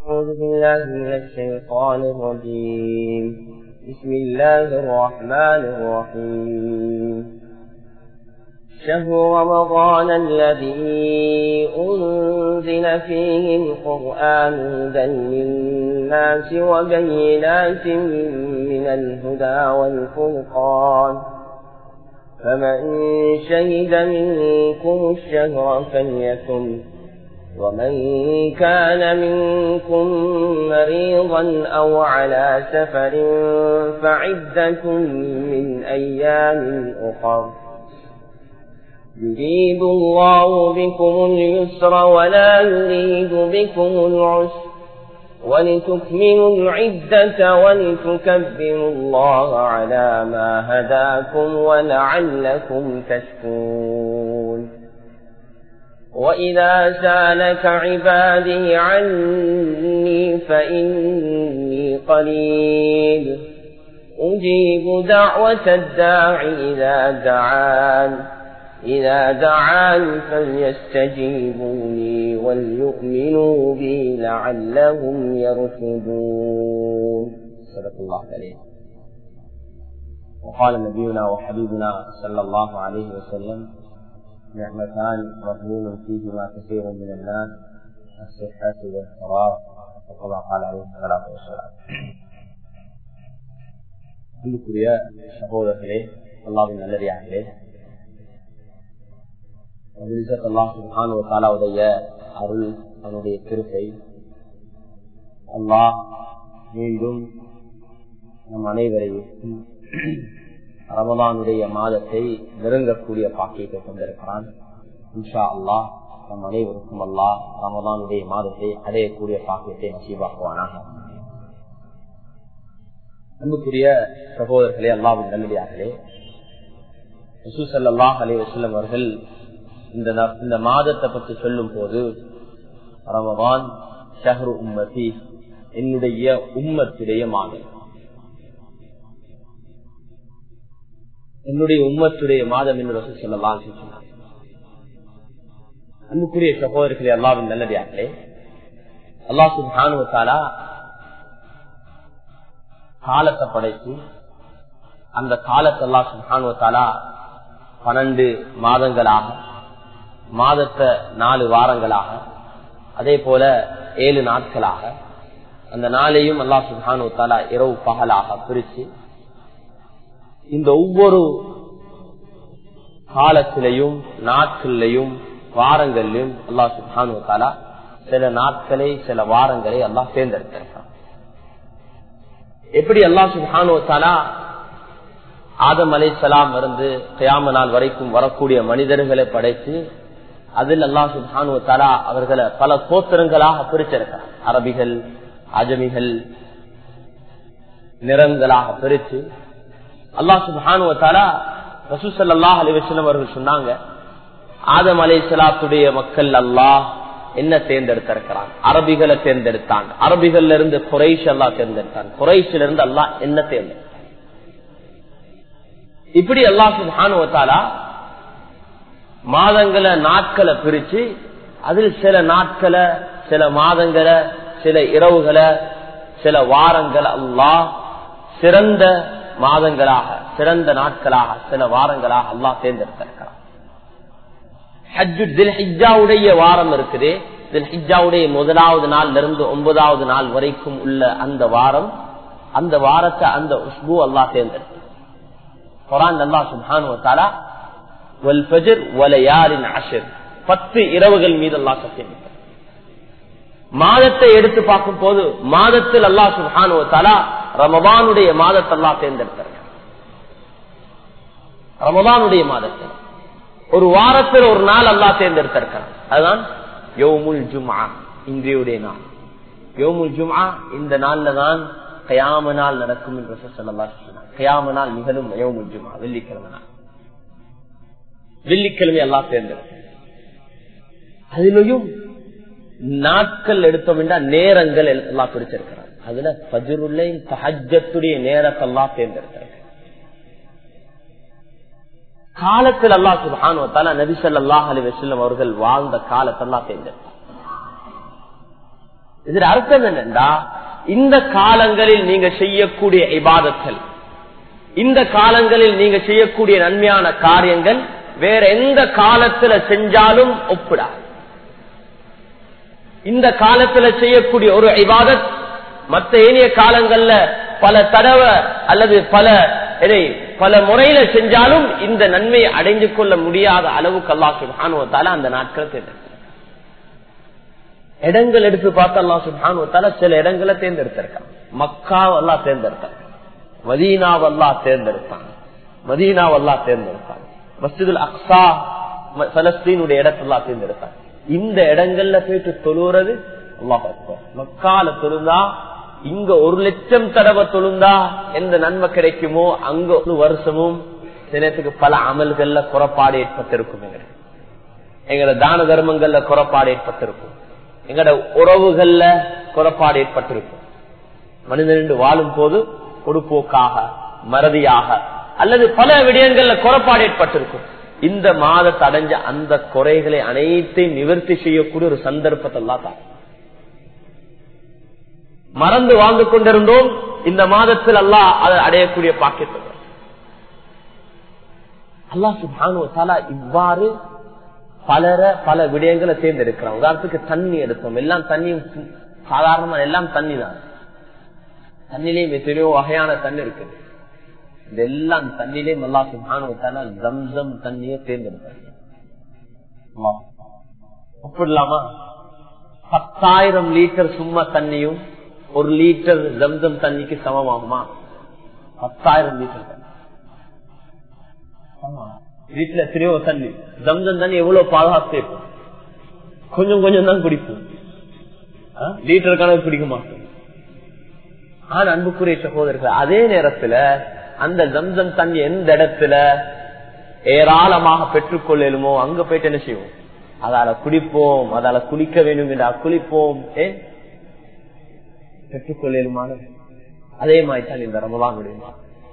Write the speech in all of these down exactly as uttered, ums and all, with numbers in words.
أعوذ بالله من الشيطان الرجيم. بسم الله الرحمن الرحيم. شهر رمضان الذي أنزل فيه القرآن هدى للناس وبينات من الهدى والفرقان، فمن شهد منكم الشهر فليصم، ومن كان منكم مريضا أو على سفر فعدة من أيام أخر، يريد الله بكم اليسر ولا يريد بكم العسر، ولتكملوا العدة ولتكبروا الله على ما هداكم ولعلكم تشكرون. وإذا سألك عبادي عني فإني قريب أجيب دعوة الداع إذا دعان إذا دعان فليستجيبوا لي وليؤمنوا بي لعلهم يرشدون. صدق الله عليه. وقال نبينا وحبيبنا صلى الله عليه وسلم: نعمتان مغبون فيهما كثير من الناس، الصحة والفراغ، وكما قال عليه الصلاة والسلام. அன்புக்குரிய சகோதரர்களே, அல்லாஹ்வின் நல்லடியார்களே, அல்லாஹ் சுப்ஹானஹு வ தஆலாவுடைய அருள், அவனுடைய கிருபை, அல்லாஹ் மீண்டும் நம் அனைவரையும் ரமலானுடைய மாதத்தை நெருங்கக்கூடிய பாக்கியத்தை கொண்டிருக்கிறான். இன்ஷா அல்லாஹ் நம் அனைவருக்கும் அல்லாஹ் ரமலானுடைய மாதத்தை அடையக்கூடிய பாக்கியத்தை நசீபாக்குவானாக. அன்புக்குரிய சகோதரர்களே, அல்லாஹ்வின் நல்லடியார்களே, ரசூல் ஸல்லல்லாஹு அலைஹி வஸல்லம் அவர்கள் இந்த மாதத்தை பற்றி சொல்லும் போது, ரமலான் ஷஹ்ரு உம்மதி, என்னுடைய உம்மத்துடைய மாதம், என்னுடைய உம்மத்துடைய மாதம் என்று ரசூல் ஸல்லல்லாஹு அலைஹி வஸல்லம் சொன்னார். அன்புக்குரிய சகோதரர்களே, அல்லாஹ்வின் நல்லடியார்களே, அல்லாஹ் சுப்ஹானஹு வ தஆலா காலத்தை படைத்து, அந்த காலத்தை அல்லாஹ் சுப்ஹானஹு வ தஆலா பன்னெண்டு மாதங்களாக, மாதத்தை நாலு வாரங்களாக, அதே போல ஏழு நாட்களாக, அந்த நாளையும் அல்லாஹ் சுப்ஹானஹு வ தஆலா இரவு பகலாக பிரித்து, இந்த ஒவ்வொரு காலத்திலையும் நாட்களிலையும் வாரங்களிலும் அல்லாஹ் சுப்ஹானஹு வ தஆலா சில நாட்களை சில வாரங்களை அல்லாஹ் தேர்ந்தெடுத்திருக்கிறான். எப்படி அல்லாஹ் சுப்ஹானஹு வ தஆலா ஆதம் அலைஹிஸ்ஸலாம் இருந்து கியாம நாள் வரைக்கும் வரக்கூடிய மனிதர்களை படைத்து, அதில் அல்லாஹ் சுப்ஹானஹு வ தஆலா அவர்களை பல கோத்திரங்களாக பிரிச்சிருக்கிறார். அரபிகள், அஜமிகள், நிறங்களாக பிரித்து அல்லாஹ் சுப்ஹானஹு வ தஆலா ரசூல் ஸல்லல்லாஹு அலைஹி வஸல்லம் அவர்கள் சொன்னாங்க, ஆதம் அலைஹிஸ்ஸலாத்துடைய மக்கள் அல்லாஹ் என்ன தேர்ந்தெடுத்திருக்கிறான்? அரபிகளை தேர்ந்தெடுத்தான். அரபிகள்ல இருந்து குறைஷ் அல்லாஹ் தேர்ந்தெடுத்தான். குறைஷில இருந்து அல்லாஹ் என்ன தேர்ந்தெடுத்தான்? இப்படி அல்லாஹ் சுப்ஹானஹு வ தஆலா மாதங்களை நாட்களை பிரிச்சு, அதில் சில நாட்களை, சில மாதங்களை, சில இரவுகளை, சில வாரங்களை அல்லாஹ் சிறந்த மாதங்களாக, சிறந்த நாட்களாக, சில வாரங்களாக அல்லாஹ் தேர்ந்தெடுத்திருக்கிறார். ஹஜ்ஜுடைய வாரம் இருக்குது. தில்ஹிஜ்ஜாவுடைய முதலாவது நாள் இருந்து ஒன்பதாவது நாள் வரைக்கும் உள்ள அந்த வாரம், அந்த வாரத்தை, அந்த உஸ்பு அல்லாஹ் தேர்ந்தெடுத்தார். குர்ஆன் அல்லாஹ் சுப்ஹானஹு வ தஆலா வல் ஃபஜ்ர் வலயாலின் அஷ்ர், பத்து இரவுகள் மீது அல்லாஹ் சத்தியம். மாதத்தை எடுத்து பார்க்கும் போது, மாதத்தில் அல்லாஹ் சுப்ஹானஹு வ தஆலா ரமலானுடைய மாதத்தை அல்லாஹ் தேர்ந்தெடுத்தார். ரமலானுடைய மாதத்தில் ஒரு வாரத்தில் ஒரு நாள் அல்லாஹ் தேர்ந்தெடுத்திருக்கிறார். அதுதான் யௌமுல் ஜும்ஆ, இன்றைய நாள். யௌமுல் ஜும்ஆ, இந்த நாள்ல தான் கியாம நாள் நடக்கும் என்று ரசூல் ஸல்லல்லாஹு அலைஹி வஸல்லம் சொன்னார். கியாம நாள் நிகழும் யௌமுல் ஜும்ஆ, வெள்ளிக்கிழமை நாள். வெள்ளிக்கிழமை அல்லாஹ் தேர்ந்தெடுத்தார். அதிலும் நாட்கள் எடுத்தோம் என்றால் நேரங்கள் எல்லாம் பிடிச்சிருக்கிறார். அதுல ஃபஜ்ருல்லை தஹஜ்ஜத்துடைய நேரத்தை அல்லாஹ் தேர்ந்தெடுத்தார். காலத்தில் அல்லாஹ் சுப்ஹானஹு வ தஆலா நபி ஸல்லல்லாஹு அலைஹி வஸல்லம் அவர்கள் வாழ்ந்த காலத்தை அல்லாஹ் தேர்ந்தெடுத்தார். இதுல அர்த்தம் என்னன்னா, இந்த காலங்களில் நீங்க செய்யக்கூடிய இபாதத்கள், இந்த காலங்களில் நீங்க செய்யக்கூடிய நன்மையான காரியங்கள் வேற எந்த காலத்துல செஞ்சாலும் ஒப்பிடா. இந்த காலத்துல செய்யக்கூடிய ஒரு இபாதத் மற்ற ஏனைய காலங்கள்ல பல தடவை அல்லது பல பல முறையில செஞ்சாலும் இந்த நன்மையை அடைந்து கொள்ள முடியாத அளவுக்கு அல்லாஹ் சுப்ஹானஹு வ தஆலா அந்த நாட்களை தேர்ந்தெடுத்தார். இடங்கள் எடுத்து பார்த்து அல்லாஹ் சுப்ஹானஹு வ தஆலா சில இடங்களை தேர்ந்தெடுத்திருக்கான். மக்காவை அல்லாஹ் தேர்ந்தெடுத்தான், மதீனாவை அல்லாஹ் தேர்ந்தெடுத்தான், மதீனாவை அல்லாஹ் தேர்ந்தெடுத்தான், மஸ்ஜிதுல் அக்ஸா பலஸ்தீனுடைய இடத்தை அல்லாஹ் தேர்ந்தெடுத்தான். இந்த இடங்கள்ல போயிட்டு தொழுறது அல்லாஹ் அக்பர். மக்கால தொழுந்தா இங்க ஒரு லட்சம் தடவை தொழுந்தா எந்த நன்மை கிடைக்குமோ அங்க ஒரு வருஷமும் தினத்துக்கு பல அமல்கள்ல குறைபாடு ஏற்பட்டிருக்கும். எங்க எங்களோட தான தர்மங்கள்ல குறைபாடு ஏற்பட்டிருக்கும், எங்களோட உறவுகள்ல குறைபாடு ஏற்பட்டிருக்கும். மனிதன் வாழும் போது பொடுப்போக்காக, மறதியாக அல்லது பல விடயங்கள்ல குறைபாடு ஏற்பட்டிருக்கும். இந்த மாதத்தை அடைஞ்ச அந்த குறைகளை அனைத்தையும் நிவர்த்தி செய்யக்கூடிய ஒரு சந்தர்ப்பத்தை எல்லாம் தான் மறந்து வாழ்ந்து கொண்டிருந்தோம். இந்த மாதத்தில் அல்லாஹ் அதை அடையக்கூடிய பாக்கியத்தை அல்லாஹ் சுப்ஹானஹு வ தஆலா இவ்வாறு பலர பல விடயங்களை தேர்ந்தெடுக்கிறான். உதாரணத்துக்கு தண்ணி எடுத்தோம், எல்லாம் தண்ணியும் சாதாரணமா எல்லாம் தண்ணி தான். தண்ணிலையும் எத்தனையோ வகையான தண்ணி இருக்கு. இதெல்லாம் தண்ணிலையும் அல்லாஹ் சுப்ஹானஹு வ தஆலா ஜம்ஸம் தண்ணியை தேர்ந்தெடுக்கிறான். அப்படிலாமா? பத்தாயிரம் லிட்டர் சும்மா தண்ணியும் ஒரு லிட்டர் ஜம்ஸம் தண்ணிக்கு சமமாகுமா? பத்தாயிரம் லிட்டர் தண்ணி வீட்டுல எத்தனையோ தண்ணி. ஜம்ஸம் தண்ணி எவ்வளவு பாதுகாத்து இருக்கும், கொஞ்சம் கொஞ்சம் தான் குடிப்போம், லிட்டர் கணக்கு குடிக்க மாட்டோம். ஆனா அன்புக்குரிய சகோதரர்கள், அதே நேரத்துல அந்த ஜம்ஸம் தண்ணி எந்த இடத்துல ஏராளமாக பெற்றுக்கொள்ளலுமோ அங்க போயிட்டு என்ன செய்வோம்? அதால குடிப்போம், அதால குளிக்க வேண்டும் என்றா குளிப்போம். ஏன் பெற்றுக்கொள்ளலுமான? அதே மாதிரி தான் இந்த ரமலான் முடியுமா?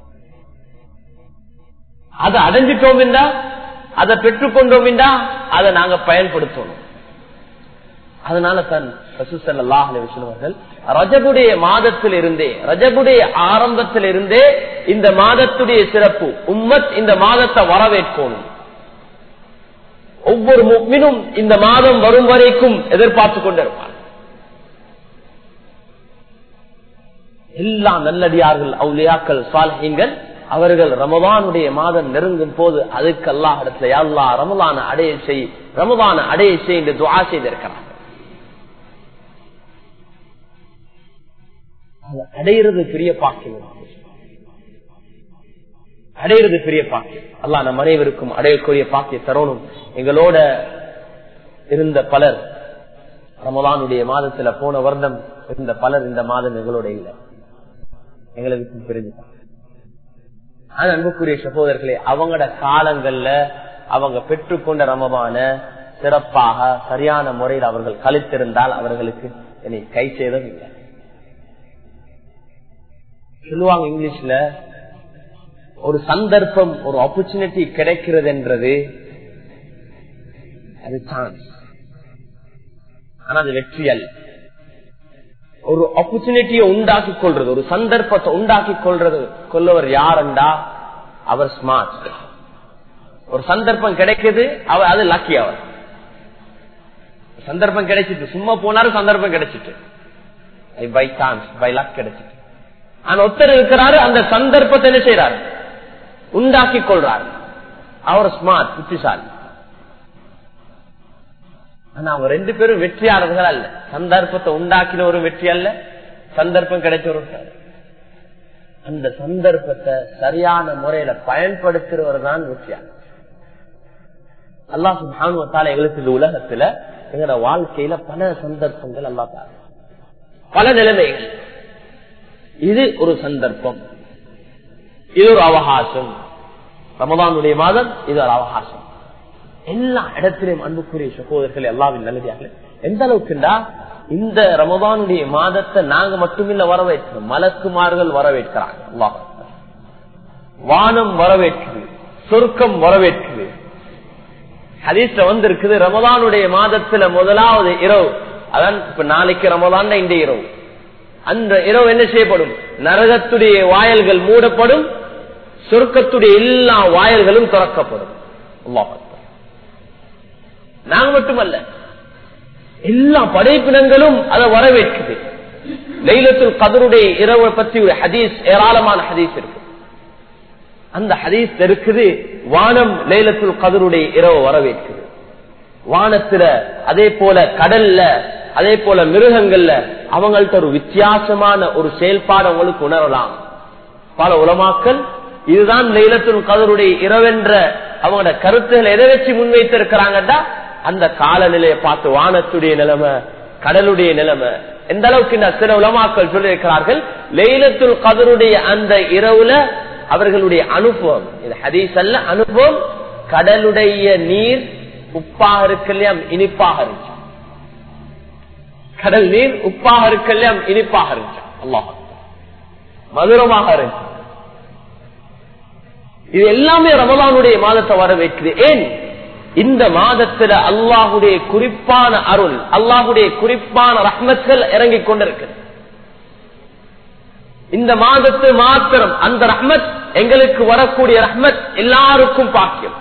அதை அடைஞ்சிட்டோம் என்றா, அதை பெற்றுக்கொண்டோம் என்றா அதை நாங்க பயன்படுத்தணும். அதனால தான் ரசூல் ஸல்லல்லாஹு அலைஹி வஸல்லம் ரஜபுடைய மாதத்தில் இருந்தே, ரஜபுடைய ஆரம்பத்தில் இருந்தே இந்த மாதத்துடைய சிறப்பு, உம்மத் இந்த மாதத்தை வரவேற்கணும். ஒவ்வொரு முஃமினும் இந்த மாதம் வரும் வரைக்கும் எதிர்பார்த்து கொண்டிருப்பார். எல்லா நல்லடியார்கள், அவுலியாக்கள், சாலிஹீன்கள் அவர்கள் ரமலானுடைய மாதம் நெருங்கும் போது அதுக்கு அல்லாஹ் இடத்துல யா அல்லாஹ் ரமலான அடைய செய், ரமலான அடைய செய் என்று துஆ செய்திருக்கிறார். அடையிறது பெரிய பாக்கியம், அடையிறது பெரிய பாக்கியம். அல்லாஹ் நம் அனைவருக்கும் அடையக்கூடிய பாக்கிய தரணும். எங்களோட இருந்த பலர் ரமலானுடைய மாதத்துல போன வருடம் இருந்த பலர் இந்த மாதம் எங்களோட இல்லை, எங்களுக்கு பிரிஞ்சுட்டாங்க. ஆனா அன்புக்குரிய சகோதரர்களே, அவங்களோட காலங்கள்ல அவங்க பெற்றுக்கொண்ட ரமலான சிறப்பாக சரியான முறையில் அவர்கள் கழித்திருந்தால் அவர்களுக்கு என்னை கை சேதம் இல்லை. சொல்லுவாங்க இங்கிலீஷ்ல, ஒரு சந்தர்ப்பம், ஒரு ஆப்பர்ச்சுனிட்டி கிடைக்கிறது என்றது அது சான்ஸ், ஆனா அது வெற்றி அல்ல. ஒரு ஆப்பர்ச்சுனிட்டியை உண்டாக்கி கொள்றது, ஒரு சந்தர்ப்பத்தை உண்டாக்கி கொள்றது கொள்ளவர் யாருண்டா அவர் ஸ்மார்ட். ஒரு சந்தர்ப்பம் கிடைக்குது, அவர் அது லக்கி. அவர் சந்தர்ப்பம் கிடைச்சிட்டு சும்மா போனாரு, சந்தர்ப்பம் கிடைச்சிட்டு பை சான்ஸ், பை லக் கிடைச்சிட்டு. ஆனா ஒருத்தர் இருக்கிறாரு, அந்த சந்தர்ப்பத்தை என்ன செய்யறாரு? உண்டாக்கி கொள்றாரு. அவர் ஸ்மார்ட், புத்திசாலி. ஆனா அவங்க ரெண்டு பேரும் வெற்றியாளர்கள் அல்ல. சந்தர்ப்பத்தை உண்டாக்கின ஒரு வெற்றி அல்ல, சந்தர்ப்பம் கிடைச்ச ஒரு அந்த சந்தர்ப்பத்தை சரியான முறையில பயன்படுத்துறவர் தான் வெற்றியாளர். அல்லாஹ் சுப்ஹானஹு வ தஆலா எங்களுக்கு இந்த உலகத்துல எங்களோட வாழ்க்கையில பல சந்தர்ப்பங்கள் அல்லாஹ் தஆலா, பல நிலைமைகள். இது ஒரு சந்தர்ப்பம், இது ஒரு அவகாசம். ரமலானுடைய மாதம் இது ஒரு அவகாசம். எல்லா இடத்திலும் அன்புக்குரிய சகோதரர்கள், எல்லாவின் நல்லதார்கள், எந்த அளவுக்குண்டா இந்த ரமலானுடைய மாதத்தை நாங்க மட்டுமில்ல வரவேற்கிறோம், மலக்குமார்கள் வரவேற்கிறாங்க. அல்லாஹ் வானம் வரவேற்குது, சொர்க்கம் வரவேற்குது. ஹதீஸ்ல வந்திருக்குது, ரமலானுடைய மாதத்துல முதலாவது இரவு அதான் இப்ப நாளைக்கு ரமதான் இந்த இரவு. அந்த இரவு என்ன செய்யப்படும்? நரகத்துடைய வாயல்கள் மூடப்படும், சொர்க்கத்துடைய எல்லா வாயல்களும் திறக்கப்படும். அல்லாஹ் அக்பர். நாங்க மட்டுமல்ல, எல்லா படைப்பினங்களும் அதை வரவேற்குது. லைலத்துல் கத்ருடைய இரவு பற்றி ஒரு ஹதீஸ், ஏராளமான ஹதீஸ் இருக்கு. அந்த ஹதீஸ் இருக்குது, வானம் லைலத்துல் கத்ருடைய இரவு வரவேற்குது. வானத்துல அதே போல கடல்ல அதே போல மிருகங்கள்ல அவங்கள்ட்ட ஒரு வித்தியாசமான ஒரு செயல்பாடு அவங்களுக்கு உணரலாம். பல உலமாக்கள் இதுதான் லைலத்துல் கத்ருடைய இரவென்ற அவங்களோட கருத்துக்களை எதை வச்சு முன்வைத்திருக்கிறாங்கடா, அந்த காலநிலையை பார்த்து வானத்துடைய நிலைமை, கடலுடைய நிலைமை எந்த அளவுக்கு சில உலமாக்கள் சொல்லி இருக்கிறார்கள். லைலத்துல் கத்ருடைய அந்த இரவுல அவர்களுடைய அனுபவம், இது ஹதீஸ் அல்ல, அனுபவம், கடலுடைய நீர் உப்பாக இருக்கலையா இனிப்பாக இருந்துச்சு. கடல் நீர் உப்பாக இருக்கலையா இனிப்பாக இருந்துச்சு. அல்லாஹ் மதுரமாக இருந்துச்சு. இது எல்லாமே ரமலானுடைய மாதத்தை வரவேற்குது. ஏன்? இந்த மாதத்துல அல்லாஹுடைய குறிப்பான அருள், அல்லாஹுடைய குறிப்பான ரஹ்மத்கள் இறங்கிக் கொண்டிருக்கு. இந்த மாதத்து மாத்திரம் அந்த ரஹ்மத், எங்களுக்கு வரக்கூடிய ரஹ்மத் எல்லாருக்கும் பாக்கியம்.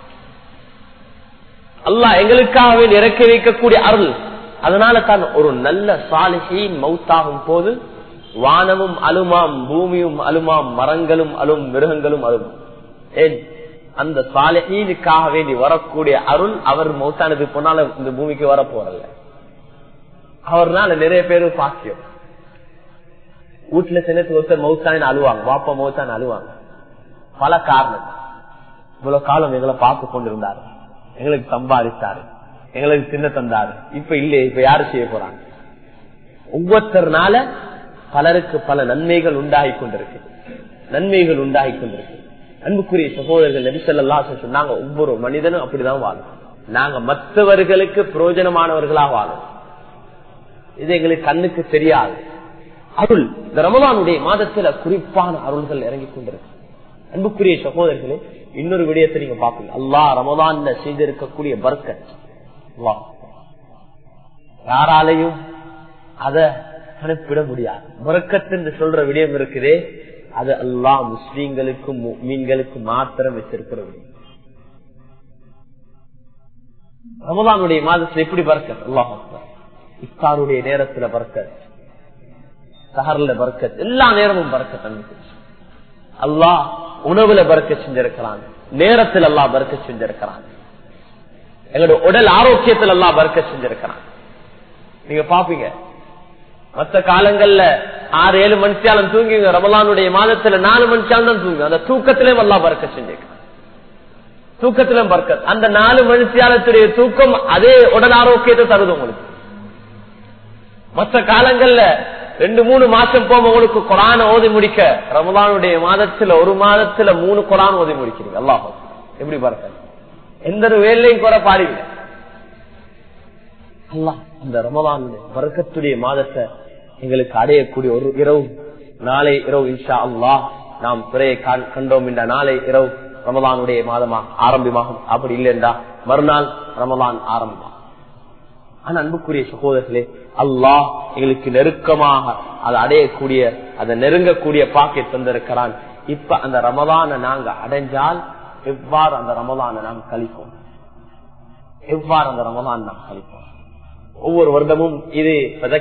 அல்லாஹ் எங்களுக்காகவே இறக்கி வைக்கக்கூடிய அருள். அதனால தான் ஒரு நல்ல சாலிஹீன் மௌத்தாகும் போது வானமும் அலுமாம், பூமியும் அலுமாம், மரங்களும் அலும், மிருகங்களும் அலும். ஏன்? அந்த சாலிஹீனுக்காக வேண்டி வரக்கூடிய அருள் அவர் மௌத்தானது போனால இந்த பூமிக்கு வர போறல. அவர்னால நிறைய பேரு பாக்கியம். வீட்டுல சின்னத்து ஒருத்தர் மௌத்தான அழுவாங்க, வாப்பா மௌத்தான அழுவாங்க. பல காரணம். இவ்வளவு காலம் எங்களை பார்த்து கொண்டிருந்தாரு, எங்களுக்கு சம்பாதித்தாரு, எங்களுக்கு சின்ன தந்தாரு, இப்ப இல்லையே, இப்ப யாரு செய்ய போறாங்க? ஒவ்வொருத்தர்னால பலருக்கு பல நன்மைகள் உண்டாகி கொண்டிருக்கு, நன்மைகள் உண்டாகி கொண்டிருக்கு. அன்புக்குரிய சகோதரர்கள், நபி ஸல்லல்லாஹு அலைஹி வஸல்லம் சொன்னாங்க, ஒவ்வொரு மனிதனும் அப்படிதான் வாழும். நாங்க மற்றவர்களுக்கு பிரயோஜனமானவர்களா வாழும். இது எங்களுக்கு கண்ணுக்கு தெரியாது. அருள் இந்த ரமலானுடைய மாதத்துல குறிப்பான அருள்கள் இறங்கி கொண்டிருக்கு. அன்புக்குரிய சகோதரர்களே, இன்னொரு விடயத்தை நீங்க பாப்பீங்க, அல்லாஹ் ரமலான்ல செய்திருக்கக்கூடிய பர்க்கத் யாராலையும் அதை கணக்கிட முடியாது. பர்க்கத் என்று சொல்ற விடயம் இருக்குதே, அது அல்லாஹ் முஸ்லீம்களுக்கும் முஃமின்களுக்கும் மாத்திரம் வச்சிருக்கிற விடயம். ரமலானுடைய மாதத்துல எப்படி பர்க்கத்? அல்லாஹ் அக்பர். இஃப்தாருடைய நேரத்துல பர்க்கத், சஹர்ல பர்க்கத், எல்லா நேரமும் பர்க்கத். அல்லாஹ் உணவுல பர்க்கத் செஞ்சிருக்கிறான், நேரத்தில் அல்லாஹ் பர்க்கத் செஞ்சிருக்கிறான், எங்களோட உடல் ஆரோக்கியத்தில் அல்லாஹ் பர்க்கத் செஞ்சிருக்கிறான். நீங்க பாப்பீங்க, மற்ற காலங்கள்ல ஆறு ஏழு மணிச்சாலம் தூங்குங்க, ரமலானுடைய மாதத்துல நாலு மணிச்சாலம் தான் தூங்குங்க. அந்த தூக்கத்திலும் அல்லாஹ் பர்க்கத் செஞ்சிருக்கிறான், தூக்கத்திலும் பர்க்கத். அந்த நாலு மணிச்சாலத்துடைய தூக்கம் அதே உடல் ஆரோக்கியத்தை தருது உங்களுக்கு. மற்ற காலங்கள்ல ரெண்டு மூணு மாசம் போக உங்களுக்கு குரான் ஓதி முடிக்க, ரமலானுடைய மாதத்துல ஒரு மாதத்துல மூணு குரான் ஓதி முடிக்கிறீங்க. அல்லாஹ் எப்படி பாருங்க, எந்த ஒரு வேலையும் கூட பாருங்க. அல்லாஹ் இந்த ரமலானுடைய பரக்கத்துடைய மாதத்தை எங்களுக்கு அடையக்கூடிய ஒரு இரவு, நாளை இரவு இன்ஷா அல்லாஹ் நாம் பிறையை கண்டோம் என்ற நாளை இரவு ரமலானுடைய மாதமாக ஆரம்பமாகும். அப்படி இல்லைண்டா மறுநாள் ரமலான் ஆரம்பமாகும். ஆனா அன்புக்குரிய சகோதரர்களே, அல்லாஹ் எங்களுக்கு நெருக்கமாக அதை அடையக்கூடிய, அதை நெருங்கக்கூடிய பாக்கை தந்திருக்கிறான். இப்ப அந்த ரமலானை நாங்க அடைஞ்சால் எவ்வாறு அந்த ரமலானை நாம் கழிப்போம், எவ்வாறு அந்த ரமலான் நாம் கழிப்போம்? ஒவ்வொரு வருடமும் இது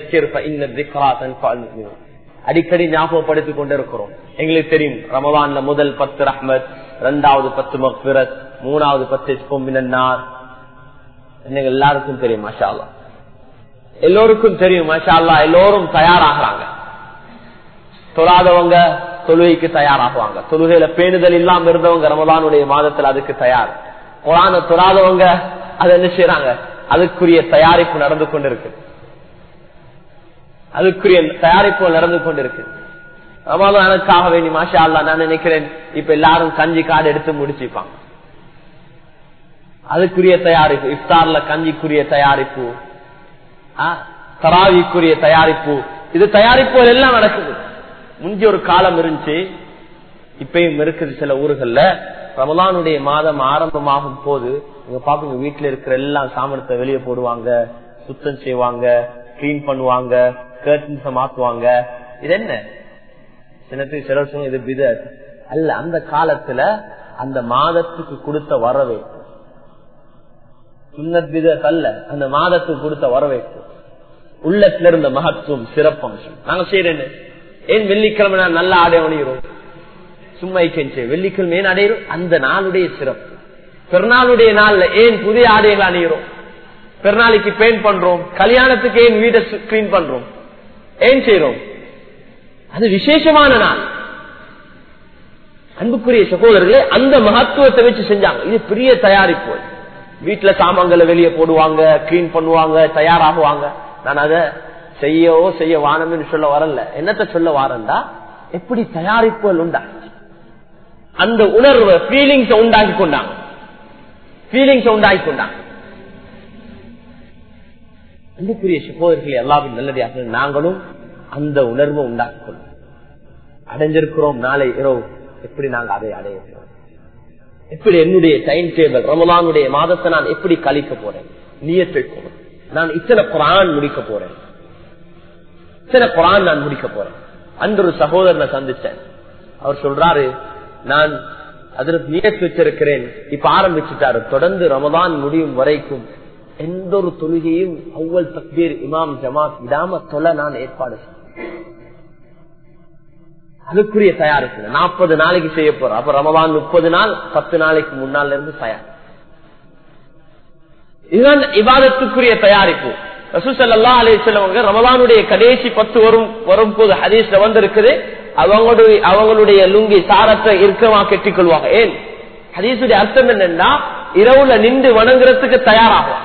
அடிக்கடி ஞாபகப்படுத்திக் கொண்டிருக்கிறோம். எங்களுக்கு தெரியும், ரமலான்ல முதல் பத்து ரஹ்மத், இரண்டாவது பத்து மக்ஃபிரத், மூணாவது பத்து மினன்னார். எல்லாருக்கும் தெரியும் மாஷா அல்லாஹ், எல்லோருக்கும் தெரியும் மாஷா அல்லாஹ். எல்லோரும் தயாராகிறாங்க. தொழாதவங்க தொழுகைக்கு தயாராகுவாங்க, தொழுகையில பேணுதல் இல்லாம இருந்தவங்க ரமலானுடைய மாதத்துல அதுக்கு தயார். குர்ஆனை தொழாதவங்க அதை என்ன செய்யறாங்க, அதுக்குரிய தயாரிப்பு நடந்து கொண்டிருக்கு, அதுக்குரிய தயாரிப்பு நடந்து கொண்டிருக்கு. ரமலானுக்காக வேண்டி மாஷா அல்லாஹ் நான் நினைக்கிறேன் இப்ப எல்லாரும் கஞ்சி காடு எடுத்து முடிச்சுப்பாங்க. அதுக்குரிய தயாரிப்பு, இஃப்தார்ல கஞ்சிக்குரிய தயாரிப்பு, தராவிக்குரிய தயாரிப்பு, இது தயாரிப்புகள் எல்லாம் நடக்குது. முந்தைய ஒரு காலம் இருந்துச்சு, இப்பயும் இருக்குது சில ஊர்கள்ல. ரமலானுடைய மாதம் ஆரம்பமாகும் போது நீங்க பாப்பீங்க, வீட்டுல இருக்கிற எல்லா சாமானத்தை வெளியே போடுவாங்க, சுத்தம் செய்வாங்க, கிளீன் பண்ணுவாங்க, கர்டன்ஸ் மாத்துவாங்க. இது என்ன சின்னத்துக்கு சில வருஷம் இது பிதத் அல்ல. அந்த காலத்துல அந்த மாதத்துக்கு கொடுத்த வரவேற்பு சுன்னத் பிதத் அல்ல, அந்த மாதத்துக்கு கொடுத்த வரவேற்பு உள்ளத்துல இருந்த மகத்துவம் சிறப்பம்சம். நாங்க செய்யறேன் ஏன் வெள்ளிக்கிழமை நான் நல்ல ஆடை அணிகிறோம், சும்மா வெள்ளிக்கிழமை ஏன் அடையிறோம், அந்த நாளுடைய சிறப்பு. பெருநாளுடைய நாள்ல ஏன் புதிய ஆடைகள் அணிகிறோம், பெருநாளைக்கு பெயிண்ட் பண்றோம், கல்யாணத்துக்கு ஏன் வீட்டை கிளீன் பண்றோம், ஏன் செய்யறோம், அது விசேஷமான நாள். அன்புக்குரிய சகோதரர்களே, அந்த மகத்துவத்தை வச்சு செஞ்சாங்க. இது பெரிய தயாரிப்பு. வீட்டுல சாமான்களை வெளியே போடுவாங்க, கிளீன் பண்ணுவாங்க, தயாராகுவாங்க. நான் அதை செய்யவோ செய்ய வானம்னு சொல்ல வரல. என்னத்த சொல்ல வாரண்டா, எப்படி தயாரிப்புகள் உண்டாச்சு, அந்த உணர்வு ஃபீலிங்ஸ் உண்டாக்கி கொண்டாங்க, ஃபீலிங்ஸ் உண்டாக்கி கொண்டாங்க. அன்புக்குரிய சகோதரர்களே, எல்லாரும் நல்லதாக நாங்களும் அந்த உணர்வை உண்டாக்கி கொள்ளும். அடைஞ்சிருக்கிறோம் நாளை இரவு, எப்படி நாங்கள் அதை அடையிறோம், எப்படி என்னுடைய டைம் டேபிள் ரமலானுடைய மாதத்தை நான் எப்படி கழிக்க போறேன், நியத்தை போறேன், நான் இத்தனை குர்ஆன் முடிக்க போறேன், இத்தனை குர்ஆன் நான் முடிக்க போறேன். அன்று ஒரு சகோதரனை சந்திச்சேன். அவர் சொல்றாரு, நான் அதற்கு நியத்து வச்சிருக்கிறேன். இப்ப ஆரம்பிச்சுட்டாரு, தொடர்ந்து ரமலான் முடியும் வரைக்கும் எந்த ஒரு தொழுகையும் அவ்வல் தக்பீர் இமாம் ஜமாத் விடாம தொலை நான் ஏற்பாடு அதுக்குரிய தயாரிப்பு நாற்பது நாளைக்கு செய்ய போறோம். அப்ப ரமலான் முப்பது நாள், பத்து நாளைக்கு முன்னால இருந்து தயார். இதுதான் இபாதத்துக்குரிய தயாரிப்பு. ரசூல் ஸல்லல்லாஹு அலைஹி வஸல்லம் ரமலானுடைய கடைசி பத்து வரும் வரும் போது ஹதீஸ்ல வந்திருக்குது, அவங்களுடைய அவங்களுடைய லுங்கி சாரத்தை இறுக்கமா கெட்டிக் கொள்வாங்க. ஏன் ஹதீஸுடைய அர்த்தம் என்னன்னா, இரவுல நின்று வணங்குறதுக்கு தயாராகும்.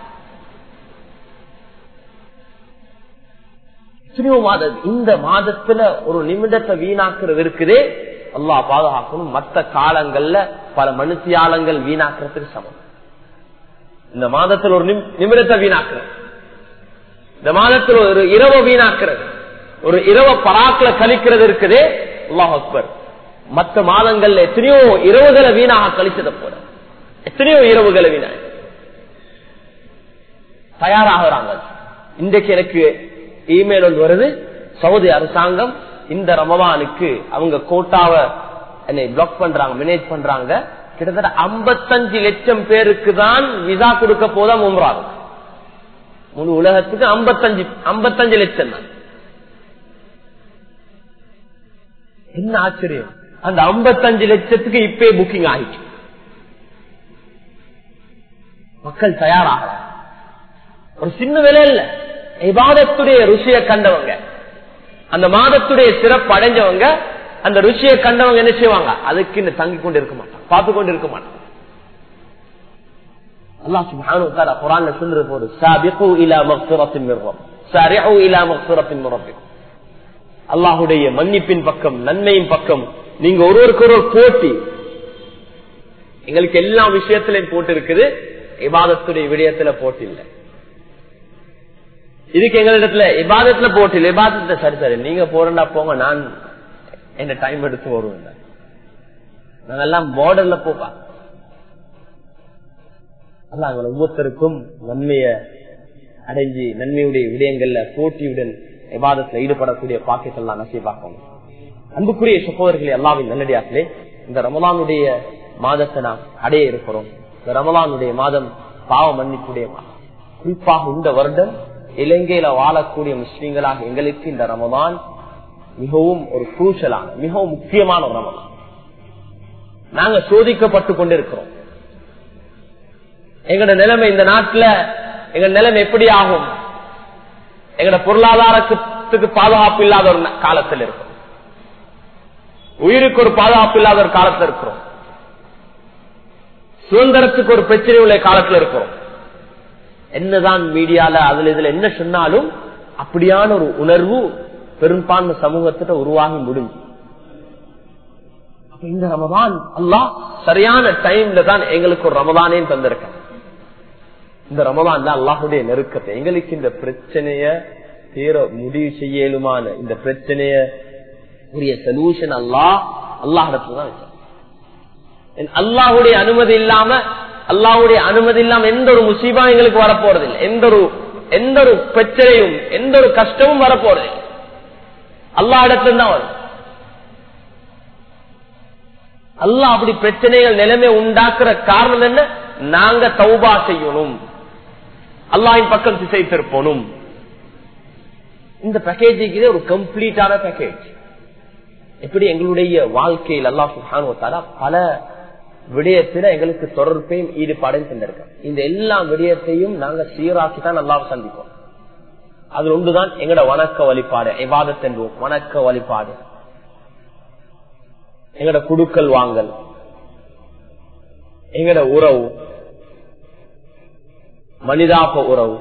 இந்த மாதத்துல ஒரு நிமிடத்தை வீணாக்குறது இருக்குதே, அல்லாஹ் பாதுகாக்கணும். மற்ற காலங்கள்ல பல மனுஷியாலங்கள் வீணாக்குறதுக்கு சமம். இந்த மாதத்துல ஒரு நிமிடத்தை வீணாக்குறது, இந்த மாதத்துல ஒரு இரவு வீணாக்குறது, ஒரு இரவு பராக்ல கழிக்கிறது இருக்குதே, அல்லாஹ் அக்பர். மற்ற மாதங்கள்ல எத்தனையோ இரவுகளை வீணாக கழிச்சதை போல, எத்தனையோ இரவுகளை வீணாக தயாராகிறாங்க. இன்றைக்கு எனக்கு இமெயில் ஒன்று வருது, சவுதி அரசாங்கம் இந்த ரமலானுக்கு அவங்க கோட்டாவை என்னை பிளாக் பண்றாங்க, மேனேஜ் பண்றாங்க. கிட்டத்தட்ட ஐம்பத்தஞ்சு லட்சம் பேருக்கு தான் விசா கொடுக்க போதான் உம்ராங்க. முழு உலகத்துக்கு ஐம்பத்தஞ்சு ஐம்பத்தஞ்சு லட்சம் தான். என்ன ஆச்சரியம், அந்த ஐம்பத்தஞ்சு லட்சத்துக்கு இப்பே புக்கிங் ஆயிடுச்சு. மக்கள் தயாராக ஒரு சின்ன வேலை இல்ல, இபாதத்துடைய ருசியை கண்டவங்க, அந்த மாதத்துடைய சிறப்பு அடைஞ்சவங்க, அந்த ருசியை கண்டவங்க என்ன செய்வாங்க, அதுக்கு இந்த தங்கி கொண்டு இருக்க மாட்டாங்க, பார்த்து கொண்டு இருக்க மாட்டாங்க. அல்லாஹ் சுப்ஹானஹு வ தஆலா குர்ஆன்ல சொல்றது போது, சாபிகு இலா மக்ஃபிரத்தின் மின் ரப் சாரிஉ இலா மக்ஃபிரத்தின் மின் ரப்பிக்கும். அல்லாஹ்வுடைய மன்னிப்பின் பக்கம், நன்மையின் பக்கம் நீங்க ஒருவருக்கு ஒரு போட்டி. எங்களுக்கு எல்லா விஷயத்திலையும் போட்டு இருக்குது, இபாதத்துடைய விடயத்துல போட்டி இல்லை. இதுக்கு எங்களிடத்துல இபாதத்துல போட்டு இல்லை, இபாதத்துல சரி சரி நீங்க போறா போங்க, நான் என்ன டைம் எடுத்து வருவேன், நாங்கெல்லாம் பார்டர்ல போப்பா. அல்லாஹ் ஒவ்வொருத்தருக்கும் நன்மைய அடைஞ்சி நன்மையுடைய விடயங்கள்ல போட்டியுடன் இபாதத்துல ஈடுபடக்கூடிய பாக்கியத்தெல்லாம் நசீபாக்கணும். அன்புக்குரிய சகோதரர்களே, அல்லாஹ்வின் நல்லடியார்களே, இந்த ரமலானுடைய மாதத்தை நாம் அடைய இருக்கிறோம். இந்த ரமலானுடைய மாதம் பாவ மன்னிப்புடைய மாதம். குறிப்பாக இந்த வருடம் இலங்கையில வாழக்கூடிய முஸ்லீம்களாக எங்களுக்கு இந்த ரமலான் மிகவும் ஒரு குரூஷலான, மிகவும் முக்கியமான ஒரு ரமலான். நாங்க சோதிக்கப்பட்டு கொண்டிருக்கிறோம். எங்களோட நிலைமை இந்த நாட்டுல, எங்க நிலைமை எப்படி ஆகும், எங்களோட பொருளாதாரத்துக்கு பாதுகாப்பு இல்லாத ஒரு காலத்தில் இருக்கும், உயிருக்கு ஒரு பாதுகாப்பு இல்லாத ஒரு காலத்தில் இருக்கிறோம், சுதந்திரத்துக்கு ஒரு பிரச்சனை உள்ள காலத்தில் இருக்கிறோம். என்னதான் மீடியால அதுல இதுல என்ன சொன்னாலும் அப்படியான ஒரு உணர்வு பெரும்பான்மை சமூகத்திட்ட உருவாகி முடிஞ்சு. இந்த ரமதான் அல்லாஹ் சரியான டைம்ல தான் எங்களுக்கு ஒரு ரமதானே தந்திருக்க. இந்த ரமதான் தான் அல்லாஹுடைய நெருக்கத்தை, எங்களுக்கு இந்த பிரச்சனைய தீர முடிவு செய்யலுமான இந்த பிரச்சனைய உரிய சொல்யூஷன் அல்லாஹ் அல்லாஹிடத்துல தான் வச்சார். அல்லாஹுடைய அனுமதி இல்லாம அல்லாஹ்வுடைய அனுமதி இல்லாம எந்த ஒரு முசீபா எங்களுக்கு வரப்போறது இல்லை, எந்த ஒரு எந்த ஒரு பிரச்சனையும் எந்த ஒரு கஷ்டமும் வரப்போறது அல்லாஹ் இடத்துல தான் வரும். அல்லாஹ் அப்படி பிரச்சனைகள் நிலைமை உண்டாக்குற காரணம் என்ன? நாங்க தௌபா செய்யணும், அல்லாஹ்வின் பக்கம் திசை திருப்பணும். இந்த பேக்கேஜுக்கு ஒரு கம்ப்ளீட்டான பேக்கேஜ். எப்படி எங்களுடைய வாழ்க்கையில் அல்லாஹ் சுப்ஹானஹு வ தஆலா பல விடயத்தில எங்களுக்கு தொடர்பையும் ஈடுபாடையும் தந்திருக்கோம். இந்த எல்லா விடயத்தையும் நாங்க சீராக்கித்தான் அல்லாஹ்வை சந்திப்போம். அது ஒன்றுதான் எங்களோட வணக்க வழிபாடு, இபாதத் என்போம். வணக்க வழிபாடு, எங்களோட குடுக்கல் வாங்கல், எங்களோட உறவு, மனிதாப உறவு,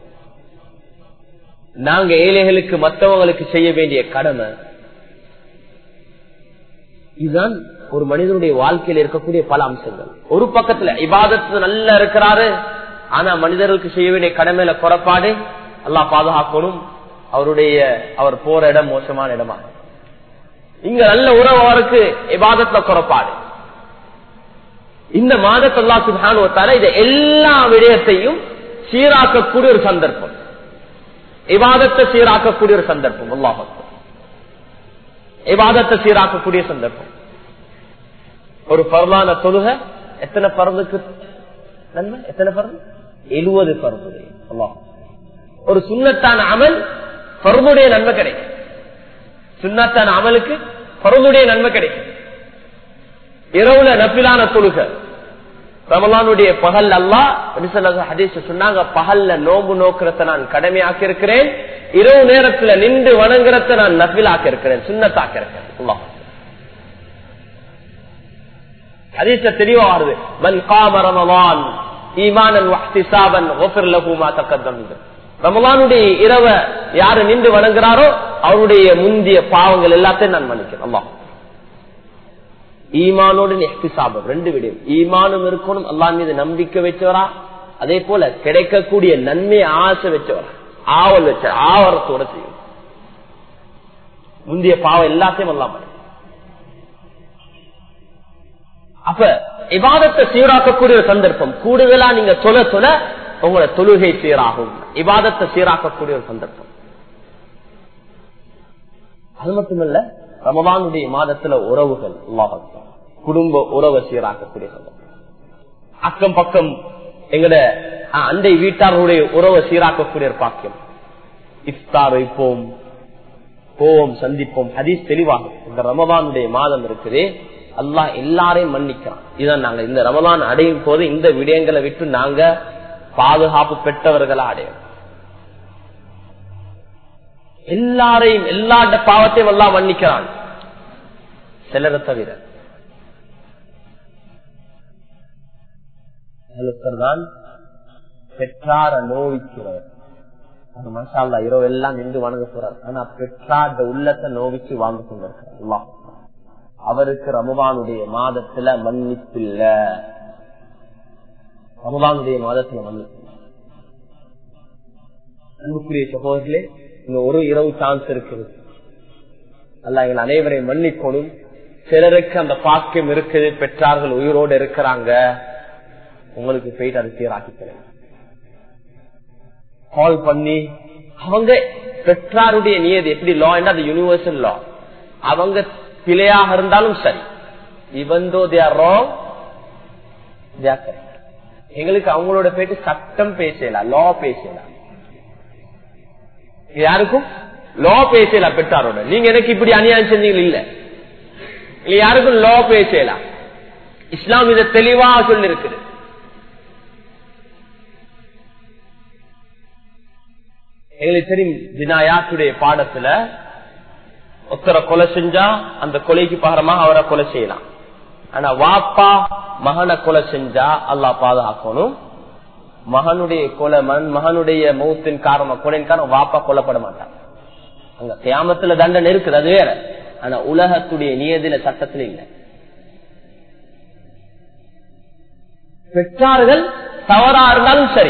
நாங்க ஏழைகளுக்கு மற்றவங்களுக்கு செய்ய வேண்டிய கடமை. இதுதான் ஒரு மனிதனுடைய வாழ்க்கையில் இருக்கக்கூடிய பல அம்சங்கள். ஒரு பக்கத்துல இபாதத்து நல்லா இருக்கிறாரு, ஆனா மனிதர்களுக்கு செய்ய வேண்டிய கடமையில குறைபாடு. அல்லாஹ் பாதுகாக்கணும். அவருடைய அவர் போற இடம் மோசமான இடமா, இங்க நல்ல உறவு, அவருக்கு இபாதத்துல குறைபாடு. இந்த மாதத்தை அல்லாஹ் சுப்ஹானஹு வ தஆலா இந்த எல்லா விடயத்தையும் சீராக்கக்கூடிய ஒரு சந்தர்ப்பம், இபாதத்தை சீராக்கக்கூடிய ஒரு சந்தர்ப்பம். அல்லாஹ் இபாதத்தை சீராக்கக்கூடிய சந்தர்ப்பம். ஒரு பரவான தொழுகை எத்தனை பரதுக்கு நன்மை? எத்தனை பரது? எழுபது பரது. அல்லாஹ் ஒரு சுன்னத்தான அமல் பரதுடைய நன்மை கிடைக்கும். சுன்னத்தான அமலுக்கு பரதுடைய நன்மை கிடைக்கும். இரவுல நபிலான தொழுகை, ரமலானுடைய பகல் அல்லாஹ் ஹதீஸ் சொன்னாங்க, பகல்ல நோம்பு நோக்கிறத நான் கடமையாக்கி இருக்கிறேன், இரவு நேரத்துல நின்று வணங்குறத நான் நபிலாக்க இருக்கிறேன், சுன்னத்தாக்க இருக்கிறேன். அல்லாஹ் ஹதீஸ் தெளிவா வருது, மன் காம ரமலான் ஈமானன் வஹ்திசாபன் கஃபிர் லஹு மா தகத்தம். ரமலானுடைய இரவ யாரு நின்று வணங்குறாரோ அவருடைய முந்திய பாவங்கள் எல்லாத்தையும் நான் மன்னிக்கிறேன். அல்லாஹ் ஈமானோடு இஹ்திசாபம் ரெண்டு விடயம். ஈமானும் இருக்கணும், அல்லாஹ் மீது நம்பிக்கை வச்சவரா, அதே போல கிடைக்கக்கூடிய நன்மை ஆசை வச்சவரா, ஆவல் வச்ச ஆவரத்தோட செய்யும். முந்திய பாவம் எல்லாத்தையும் அல்லாஹ் மன்னிக்கும். அப்ப இபாதத்தை சீராக்கக்கூடிய ஒரு சந்தர்ப்பம். கூடுதலா நீங்க சொல்ல சொல்ல உங்களோட தொழுகை சீராகும், இபாதத்தை சீராக்கக்கூடிய ஒரு சந்தர்ப்பம். அது மட்டுமல்ல, ரமலானுடைய மாதத்துல உறவுகள், அல்லாஹ் குடும்ப உறவை சீராக்கக்கூடிய சந்தர்ப்பம். அக்கம் பக்கம் எங்கட அண்டை வீட்டார்களுடைய உறவை சீராக்கக்கூடிய ஒரு பாக்கியம். இஃப்தார் வைப்போம், போவோம், சந்திப்போம். ஹதீஸ் தெளிவாகும். இந்த ரமலானுடைய மாதம் இருக்குது, அல்லாஹ் எல்லாரையும் மன்னிக்கிறான். இதான் நாங்க இந்த ரமலான் அடையும் போது இந்த விடயங்களை விட்டு நாங்க பாதுகாப்பு பெற்றவர்களா அடையும். எல்லாரையும் எல்லா பாவத்தையும் எல்லாம் மன்னிக்கிறான், சிலரை தவிர. தான் பெற்றார நோவிக்கிறவர். அது மனுஷால்லா இரவு எல்லாம் நின்று வணங்க போறார், ஆனா பெற்றார் உள்ளத்தை நோவிச்சு வாங்க கொண்டிருக்கிறார். அவருக்கு ரமலானுடைய மாதத்துல மன்னிப்பில்ல, ரமலானுடைய மாதத்துல மன்னிப்பில்லை. அன்புக்குரிய சகோதரர்களே, இந்த ஒரு இரவு சான்ஸ் இருக்குது, அல்ல எங்கள் அனைவரையும் மன்னிக்கணும். சிலருக்கு அந்த பாக்கியம் இருக்குது, பெற்றார்கள் உயிரோடு இருக்கிறாங்க, உங்களுக்கு போயிட்டு அது சீராக்கிக்கிறேன். கால் பண்ணி அவங்க பெற்றாருடைய நியதி எப்படி லா என்ன, அது யூனிவர்சல் லா. அவங்க பிழையாக இருந்தாலும் சரி, even though they are wrong, they are correct. எங்களுக்கு அவங்களோட போயிட்டு சட்டம் பேசலாம், லா பேசலாம். யாருக்கும் லா பேசலாம் பெற்றாரோட, நீங்க எனக்கு இப்படி அநியாயம் செஞ்சீங்க இல்ல, யாருக்கும் லா பேசலாம். இஸ்லாம் இதை தெளிவாக சொல்லி இருக்குது. எங்களுக்கு தெரியும், ஜினாயாத்துடைய பாடத்துல ஒருத்தரை கொலை செஞ்சா அந்த கொலைக்கு பகரமாக அவரை கொலை செய்யலாம். ஆனா வாப்பா மகனை கொலை செஞ்சா அல்லாஹ் பாதுகாக்கணும். மகனுடைய கொலை மகனுடைய மௌத்தின் காரணம், கொலையின் காரணம் வாப்பா கொல்லப்பட மாட்டான். அங்க கியாமத்துல தண்டனை இருக்குது, அது வேற. ஆனா உலகத்துடைய நியதில சட்டத்துல இல்லை. பெற்றார்கள் தவறா இருந்தாலும் சரி,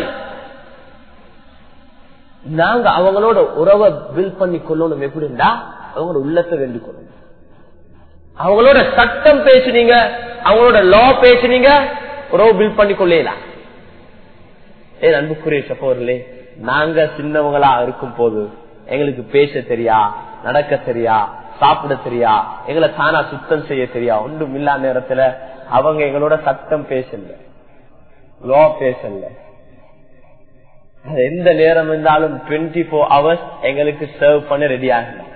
நாங்க அவங்களோட உறவை பில் பண்ணி கொள்ளணும். எப்படின்னா அவங்களோட உள்ளத்தை வேண்டிக் கொள்ளணும். அவங்களோட சட்டம் பேசுனீங்க, அவங்களோட லா பேசுனீங்க, உறவு பில் பண்ணி கொள்ளலாம். ஏன் அன்புக்குரிய சகோதரர்களே, நாங்க சின்னவங்களா இருக்கும் போது எங்களுக்கு பேச தெரியா, நடக்க தெரியா, சாப்பிட தெரியா, எங்களை தானா சுத்தம் செய்ய தெரியா, ஒன்றும் இல்லா நேரத்துல அவங்க எங்களோட சத்தம் பேசல, லோ பேசல. எந்த நேரம் இருந்தாலும் டுவெண்ட்டி போர் ஹவர்ஸ் எங்களுக்கு சர்வ் பண்ண ரெடி ஆகலாம்.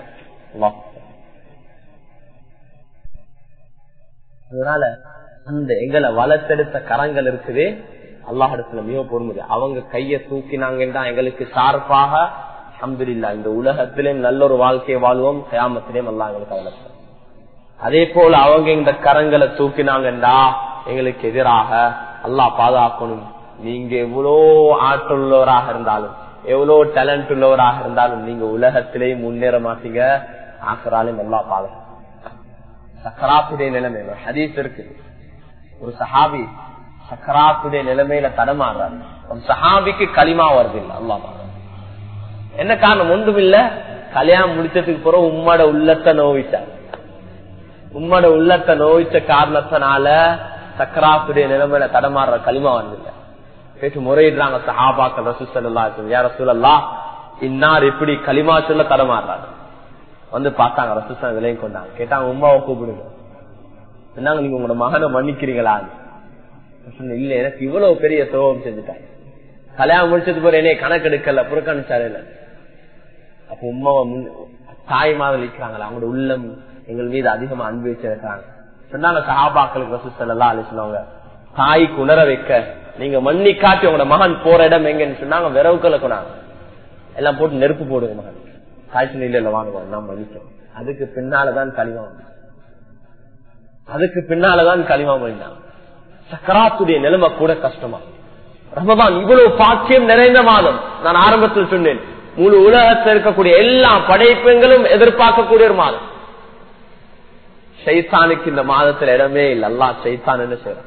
அதனால அந்த எங்களை வளர்த்தெடுத்த கரங்கள் இருக்குது அல்லாஹிடத்துல மிக பொறுமதி. அவங்க கைய தூக்கினாங்கன்னா எங்களுக்கு சார்பாக அல்ஹம்துலில்லாஹ் இந்த உலகத்திலேயும் நல்ல ஒரு வாழ்க்கையை வாழ்வோம், கியாமத்திலேயும் அல்லாஹ் எங்களுக்கு வளர்த்த. அதே போல அவங்க இந்த கரங்களை தூக்கினாங்கன்னா எங்களுக்கு எதிராக அல்லாஹ் பாதுகாக்கணும். நீங்க எவ்வளோ ஆற்றல் உள்ளவராக இருந்தாலும், எவ்வளவு டேலண்ட் உள்ளவராக இருந்தாலும் நீங்க உலகத்திலேயும் முன்னேற மாட்டீங்க, ஆக்கராலையும் அல்லாஹ் பாதுகாக்க. சக்கராத்துடைய நிலைமை ஹதீஸ் இருக்கு. ஒரு சஹாபி சக்கராத்துடைய நிலைமையில தடமாறாரு. ஒரு சஹாபிக்கு களிமா வருது இல்ல, அல்லாஹ் என்ன காரணம்? ஒன்றும் இல்ல, கல்யாணம் முடிச்சதுக்கு பிறகு உம்மோட உள்ளத்தை நோவிச்சார். உம்மோட உள்ளத்தை நோவிச்ச காரணத்தினால சக்கராத்துடைய நிலைமையில தடமாற களிமா வருது. பேச்சு முறையிடுறாங்க சஹாபாக்கள், ரசூல் ஸல்லல்லாஹு அலைஹி வஸல்லம், யா ரசூலல்லாஹ் இன்னார் இப்படி களிமா சொல்ல தடமாறாரு. வந்து பார்த்தாங்க, ரசூல் ஸல்லல்லாஹு அலைஹி வஸல்லம் கொண்டாங்க. கேட்டாங்க, உம்மாவை கூப்பிடுங்க. சொன்னாங்க, நீங்க உங்களோட மகனை மன்னிக்கிறீங்களா? இல்ல, எனக்கு இவ்வளவு பெரிய துரோகம் செஞ்சுட்டாங்க, கல்யாணம் முடிச்சது போற என்னைய கணக்கெடுக்கல, புறக்கணிச்சாரு. அப்ப உம்மாவை தாய் மாதிரி இருக்கிறாங்களா, அவங்களோட உள்ளம் எங்கள் மீது அதிகமா அன்பு வச்சிருக்காங்க. சொன்னாங்க சஹாபாக்களுக்கு ரசூல் ஸல்லல்லாஹு அலைஹி வஸல்லம், தாய்க்கு உணர வைக்க நீங்க மண்ணி காட்டி உங்களோட மகன் போற இடம் எங்கன்னு சொன்னாங்க. விரவுக்களை கொண்டாங்க, எல்லாம் போட்டு நெருப்பு போடுங்க மகன். காய்ச்சி நிலையில வாங்குவோம், நான் மன்னிச்சோம். அதுக்கு பின்னாலதான் களிமா, அதுக்கு பின்னாலதான் களிமா மொழிந்தாங்க. சக்கராத்துடைய நிலைமை கூட கஷ்டமா. ரமதான் இவ்வளவு பாக்கியம் நிறைந்த மாதம். நான் ஆரம்பத்தில் சொன்னேன், முழு உலகத்தில் இருக்கக்கூடிய எல்லா படைப்புகளும் எதிர்பார்க்கக்கூடிய ஒரு மாதம். ஷைத்தானுக்கு இந்த மாதத்துல இடமே இல்லை. அல்லாஹ் ஷைத்தான் என்ன செய்யறான்?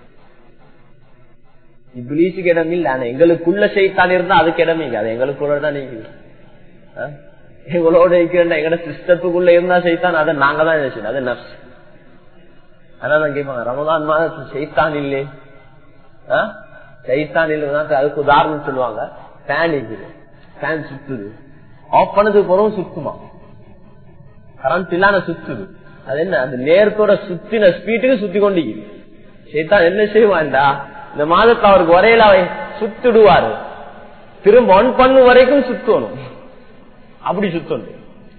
இப்லீஸுக்கு இடம் இல்லை, ஆனா எங்களுக்குள்ள ஷைத்தான் இருந்தா அதுக்கு இடமே இல்லை. அது எங்களுக்குள்ளதான் நீங்க எங்களோட இருக்கிற எங்கட சிஸ்டத்துக்குள்ள இருந்தா ஷைத்தான், அதை நாங்க தான் என்ன செய்யணும், அது நப்ஸ். அதான் கேட்பாங்க, ரமதான் மாதம் ஷைத்தான் இல்லை, ஷைத்தான் இல்லைன்னா அதுக்கு உதாரணம் சொல்லுவாங்க. ஃபேன் இருக்குது, ஃபேன் சுத்துது, ஆஃப் பண்ணதுக்கு போறோம் சுத்துமா, கரண்ட் இல்லாம சுத்துது. அது என்ன, அது நேரத்தோட சுத்தின ஸ்பீட்டுக்கு சுத்தி கொண்டிருக்குது. ஷைத்தான் என்ன செய்வான்டா, இந்த மாதத்தை அவருக்கு வரையில சுத்துடுவாரு, திரும்ப ஒன் பண்ணு வரைக்கும் சுத்தணும், அப்படி சுத்தணும்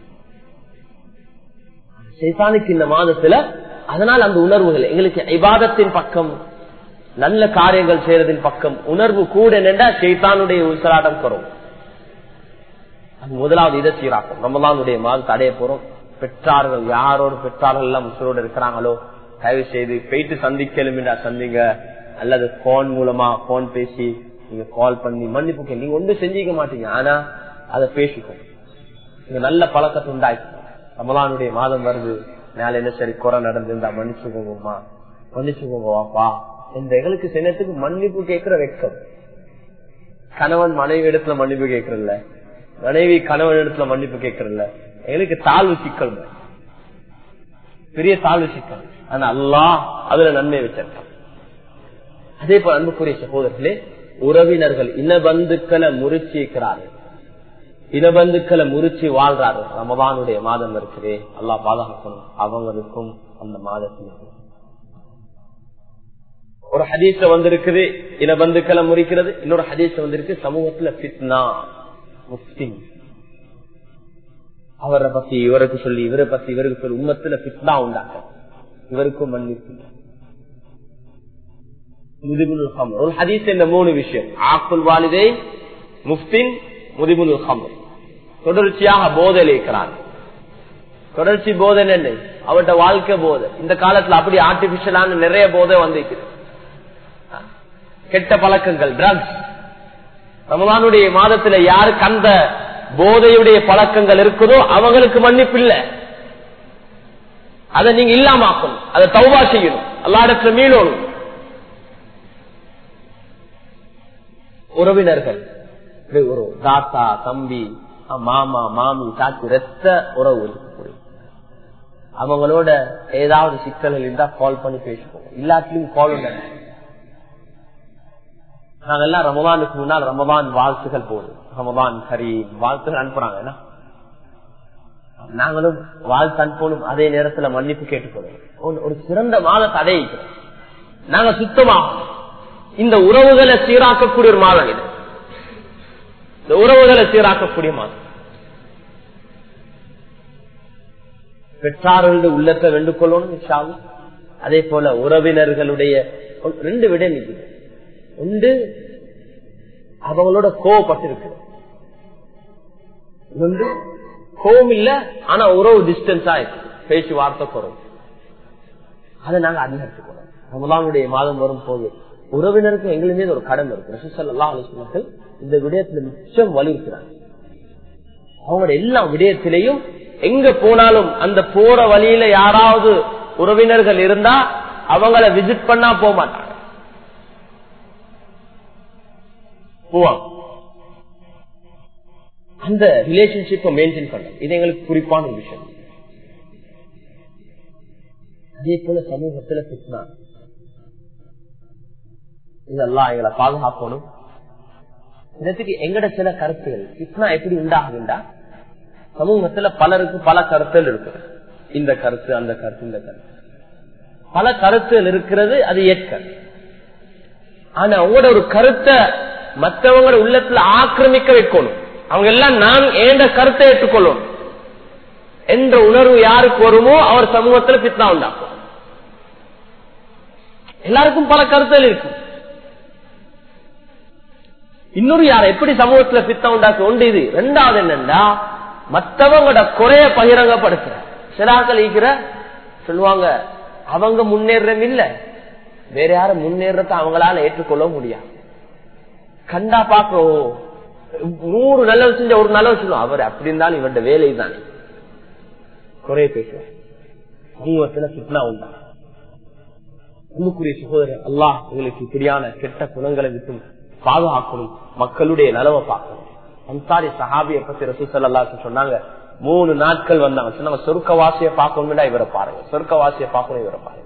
ஷைத்தானுக்கு இந்த மாதத்துல. அதனால் அந்த உணர்வுகள் எங்களுக்கு இபாதத்தின் பக்கம், நல்ல காரியங்கள் செய்யறதின் பக்கம் உணர்வு கூட என்னென்றா ஷைத்தானுடைய உசலாட்டம் குறவும். முதலாவது இதை சீராக்கும். ரமலானுடைய மாதத்தை அடைய போறோம். பெற்றார்கள் யாரோடு பெற்றார்கள் எல்லாம் முஸ்லோடு இருக்கிறாங்களோ தயவு செய்து போயிட்டு சந்திக்கலும் என்றா சந்திங்க, அல்லது போன் மூலமா போன் பேசி நீங்க கால் பண்ணி மன்னிப்பு நீங்க ஒன்றும் செஞ்சிக்க மாட்டீங்க, ஆனா அதை பேசிக்கும். நீங்க நல்ல பழக்கத்தை உண்டாக்கி. ரமலானுடைய மாதம் வருது, மேல என்ன சரி குறை நடந்திருந்தா மன்னிச்சுக்கோங்கம்மா, மன்னிச்சுக்கோங்கப்பா. இந்த எங்களுக்கு சின்னத்துக்கு மன்னிப்பு கேட்கிற வெக்கம். கணவன் மனைவி இடத்துல மன்னிப்பு கேட்கறதில்ல, மனைவி கணவன் இடத்துல மன்னிப்பு கேட்கறதில்ல. எங்களுக்கு தாழ்வு சிக்கல், பெரிய தாழ்வு சிக்கல். ஆனா அல்லாஹ் அதுல நன்மை வச்சிருக்கான். அதே போல அன்புக்குரிய சகோதரர்களே, உறவினர்கள் இனபந்துக்களை முறிச்சிக்கிறார்கள், இனபந்துக்களை முறிச்சு வாழ்றாரு. ரமதானுடைய மாதம் இருக்குதே, அல்லாஹ் பாதுகாக்கணும் அவங்களுக்கும் அந்த மாதத்திலும். ஒரு ஹதீஸ்ல வந்திருக்குது இனபந்துக்களை முறிக்கிறது, இன்னொரு ஹதீஸ்ல வந்திருக்கு சமூகத்துல ஃபித்னா, முஃப்தி அவரை பத்தி இவருக்கு சொல்லி இவரை பத்தி இவருக்கு சொல்லி உம்மத்துல ஃபித்னா உண்டாக்க, இவருக்கும் மன்னிப்பு. ஒரு ஹதீஸ் இந்த மூணு விஷயம், ஆக்குல் வாலிதை, முஃப்தின், முதிபுல் ஹம்ர், தொடர்ச்சியாக போதையில் இருக்கிறாங்க. தொடர்ச்சி போதை என்ன, அவர்கிட்ட வாழ்க்கை போதை. இந்த காலத்துல அப்படி ஆர்டிபிஷியலான நிறைய போதை வந்திருக்குது, கெட்ட பழக்கங்கள், ட்ரக்ஸ். ரமலானுடைய மாதத்துல யாருக்கு அந்த போதையுடைய பழக்கங்கள் இருக்குதோ அவங்களுக்கு மன்னிப்பு இல்லை. அதை நீங்க இல்லாம ஆக்கணும், அதை தௌபா செய்யணும், அல்லாஹ்விடத்துல மீளணும். உறவினர்கள், ஒரு தாத்தா தம்பி மாமா மாமி சாச்சி ரத்த உறவு இருக்கக்கூடிய அவங்களோட ஏதாவது சிக்கல்கள் இருந்தா கால் பண்ணி பேசுவோம், எல்லாத்துலயும் கால் உண்டாங்க. நாங்கெல்லாம் ரமதானுக்கு முன்னால் ரமதான் வாழ்த்துகள் போடுது, ரமதான் கரீம் வாழ்த்துகள் அனுப்புறாங்க. நாங்களும் வாழ்த்து அனுப்பணும், அதே நேரத்துல மன்னிப்பு கேட்டுக்கொள்ளும். ஒரு சிறந்த மாதத்தை அடையிக்கிறோம். நாங்க சுத்தமாக இந்த உறவுகளை சீராக்கக்கூடிய ஒரு மாதம் இது. இந்த உறவுகளை சீராக்கக்கூடிய மாதம். பெற்றார்களுடைய உள்ளத்தை வெண்டு கொள்ளணும். அதே போல உறவினர்களுடைய ரெண்டு விட நிற்குது. ஒன்று அவங்களோட கோவப்பட்டிருக்கு, ஒன்று கோவம் இல்ல ஆனா உறவு டிஸ்டன்ஸா இருக்கு, பேச்சு வார்த்தை குறவு. அதை நாங்க அதிகரிச்சுக்கணும். ரமலானுடைய மாதம் வரும் போது உறவினருக்கு எங்கள் மீது ஒரு கடமை இருக்கு. ரசூலுல்லாஹி ஸல்லல்லாஹு அலைஹி வஸல்லம் இந்த விடயத்துல மிச்சம் வலியுறுத்துறாங்க. அவங்களோட எல்லா விடயத்திலையும் எங்க போனாலும் அந்த போற வழியில யாராவது உறவினர்கள் இருந்தா அவங்கள விசிட் பண்ணா போக மாட்டாங்க, போவாங்க. அந்த ரிலேஷன்ஷிப்பை மெயின்டைன் பண்ண இது எங்களுக்கு குறிப்பான ஒரு விஷயம். அதே போல சமூகத்துல பித்னா, இதெல்லாம் எங்களை பாதுகாக்கணும். இதற்கு எங்கட சில கருத்துகள் பித்னா எப்படி உண்டாகுதுண்டா, சமூகத்துல பலருக்கு பல கருத்துகள் இருக்கு. இந்த கருத்து அந்த கருத்து இந்த கருத்து பல கருத்துகள் இருக்கிறது, அது ஏற்க. ஆனா உங்களோட ஒரு கருத்தை மற்றவங்களோட உள்ளத்துல ஆக்கிரமிக்க வைக்கணும். அவங்க எல்லாம் நான் ஏண்ட கருத்தை ஏற்றுக்கொள்ளணும் என்ற உணர்வு யாருக்கு வருமோ அவர் சமூகத்துல பித்னா உண்டாக்கும். எல்லாருக்கும் பல கருத்துகள் இருக்கு. இன்னொரு யார் எப்படி சமூகத்துல பித்தம் உண்டாக்கு ஒன்று இது. ரெண்டாவது என்னன்னா மற்றவங்களோட குறைய பகிரங்கப்படுத்துற சிலாக்கள் ஈக்கிற சொல்லுவாங்க, அவங்க முன்னேறம் இல்ல, வேற யாரும் முன்னேறத அவங்களால ஏற்றுக்கொள்ள முடியாது. கண்டா பாக்கிறோம், நூறு நல்லது செஞ்ச ஒரு நல்லது சொல்லுவோம், அவர் அப்படி இருந்தாலும் இவருடைய வேலை தானே குறைய பேசுவார். சமூகத்துல பித்னா உண்டா. அன்புக்குரிய சகோதரர், அல்லாஹ் எங்களுக்கு இப்படியான கெட்ட குணங்களை விட்டு பாதுகாக்கணும், மக்களுடைய நலவை பார்க்கணும். அன்சாரி சஹாபியை பத்தி ரசூல் ஸல்லல்லாஹு அலைஹி வஸல்லம் சொன்னாங்க, மூணு நாட்கள் வந்தாங்க. சொன்னாங்க சொர்க்கவாசியை பார்க்கணும்னா இவரை பாருங்க, சொர்க்கவாசியை பார்க்கணும் இவரை பாருங்க.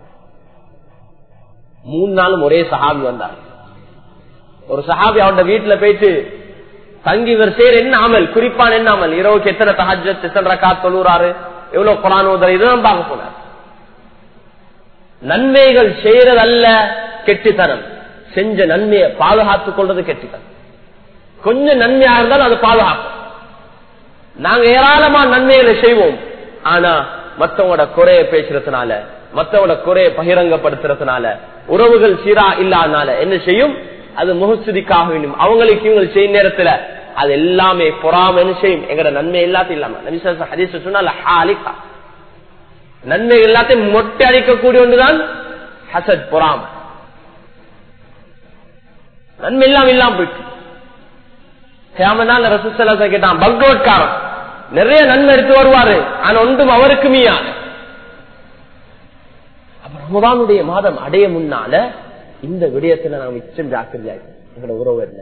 மூணு நாளும் ஒரே சஹாபி வந்தாங்க. ஒரு சஹாபி அவனோட வீட்டுல போயிட்டு தங்கி இவர் சேர் என்ன அமல், குறிப்பான என்ன அமல், இரவுக்கு எத்தனை தஹஜ்ஜத் எத்தனை ரக்காத் தொழுறாரு, எவ்வளவு குர்ஆன் ஓதுறாரு, இதெல்லாம் பார்க்க போனார். நன்மைகள் செய்யறதல்ல கெட்டித்தனம், செஞ்ச நன்மையை பாதுகாத்துக் கொள்றது கெட்டித்தனம். கொஞ்சம் நன்மையா இருந்தாலும் அது பாதுகாக்கும். நாங்க ஏராளமான நன்மைகளை செய்வோம், ஆனா மத்தவங்களோட குறைய பேசுறதுனால, மத்தவங்களோட குறைய பகிரங்கப்படுத்துறதுனால, உறவுகள் சீரா இல்லாதனால என்ன செய்யும், அது முகஸ்துதிக்காக வேண்டும். அவங்களுக்கு இவங்க செய்யும் நேரத்துல அது எல்லாமே பொறாமன்னு செய்யும். எங்கட நன்மை எல்லாத்தையும் இல்லாம நபி ஸல்லல்லாஹு அலைஹி வஸல்லம் ஹதீஸ் சொன்னால ஹாலிகா, நன்மை எல்லாத்தையும் மொட்டை அடிக்கக்கூடிய ஒன்றுதான் ஹசத், பொறாம. நன்மை எல்லாம் இல்லாம போயிட்டு கியாமத் ரசூல் ஸல்லல்லாஹு அலைஹி வஸல்லம் கேட்டான், பக்ரோட்காரன் நிறைய நன்மை எடுத்து வருவாரு, ஆனா ஒன்றும் அவருக்கு மீயான. ரமதானுடைய மாதம் அடைய முன்னால இந்த விடயத்துல நாம் மிச்சம் ஜாக்கிரதையா எங்களோட உறவு என்ன,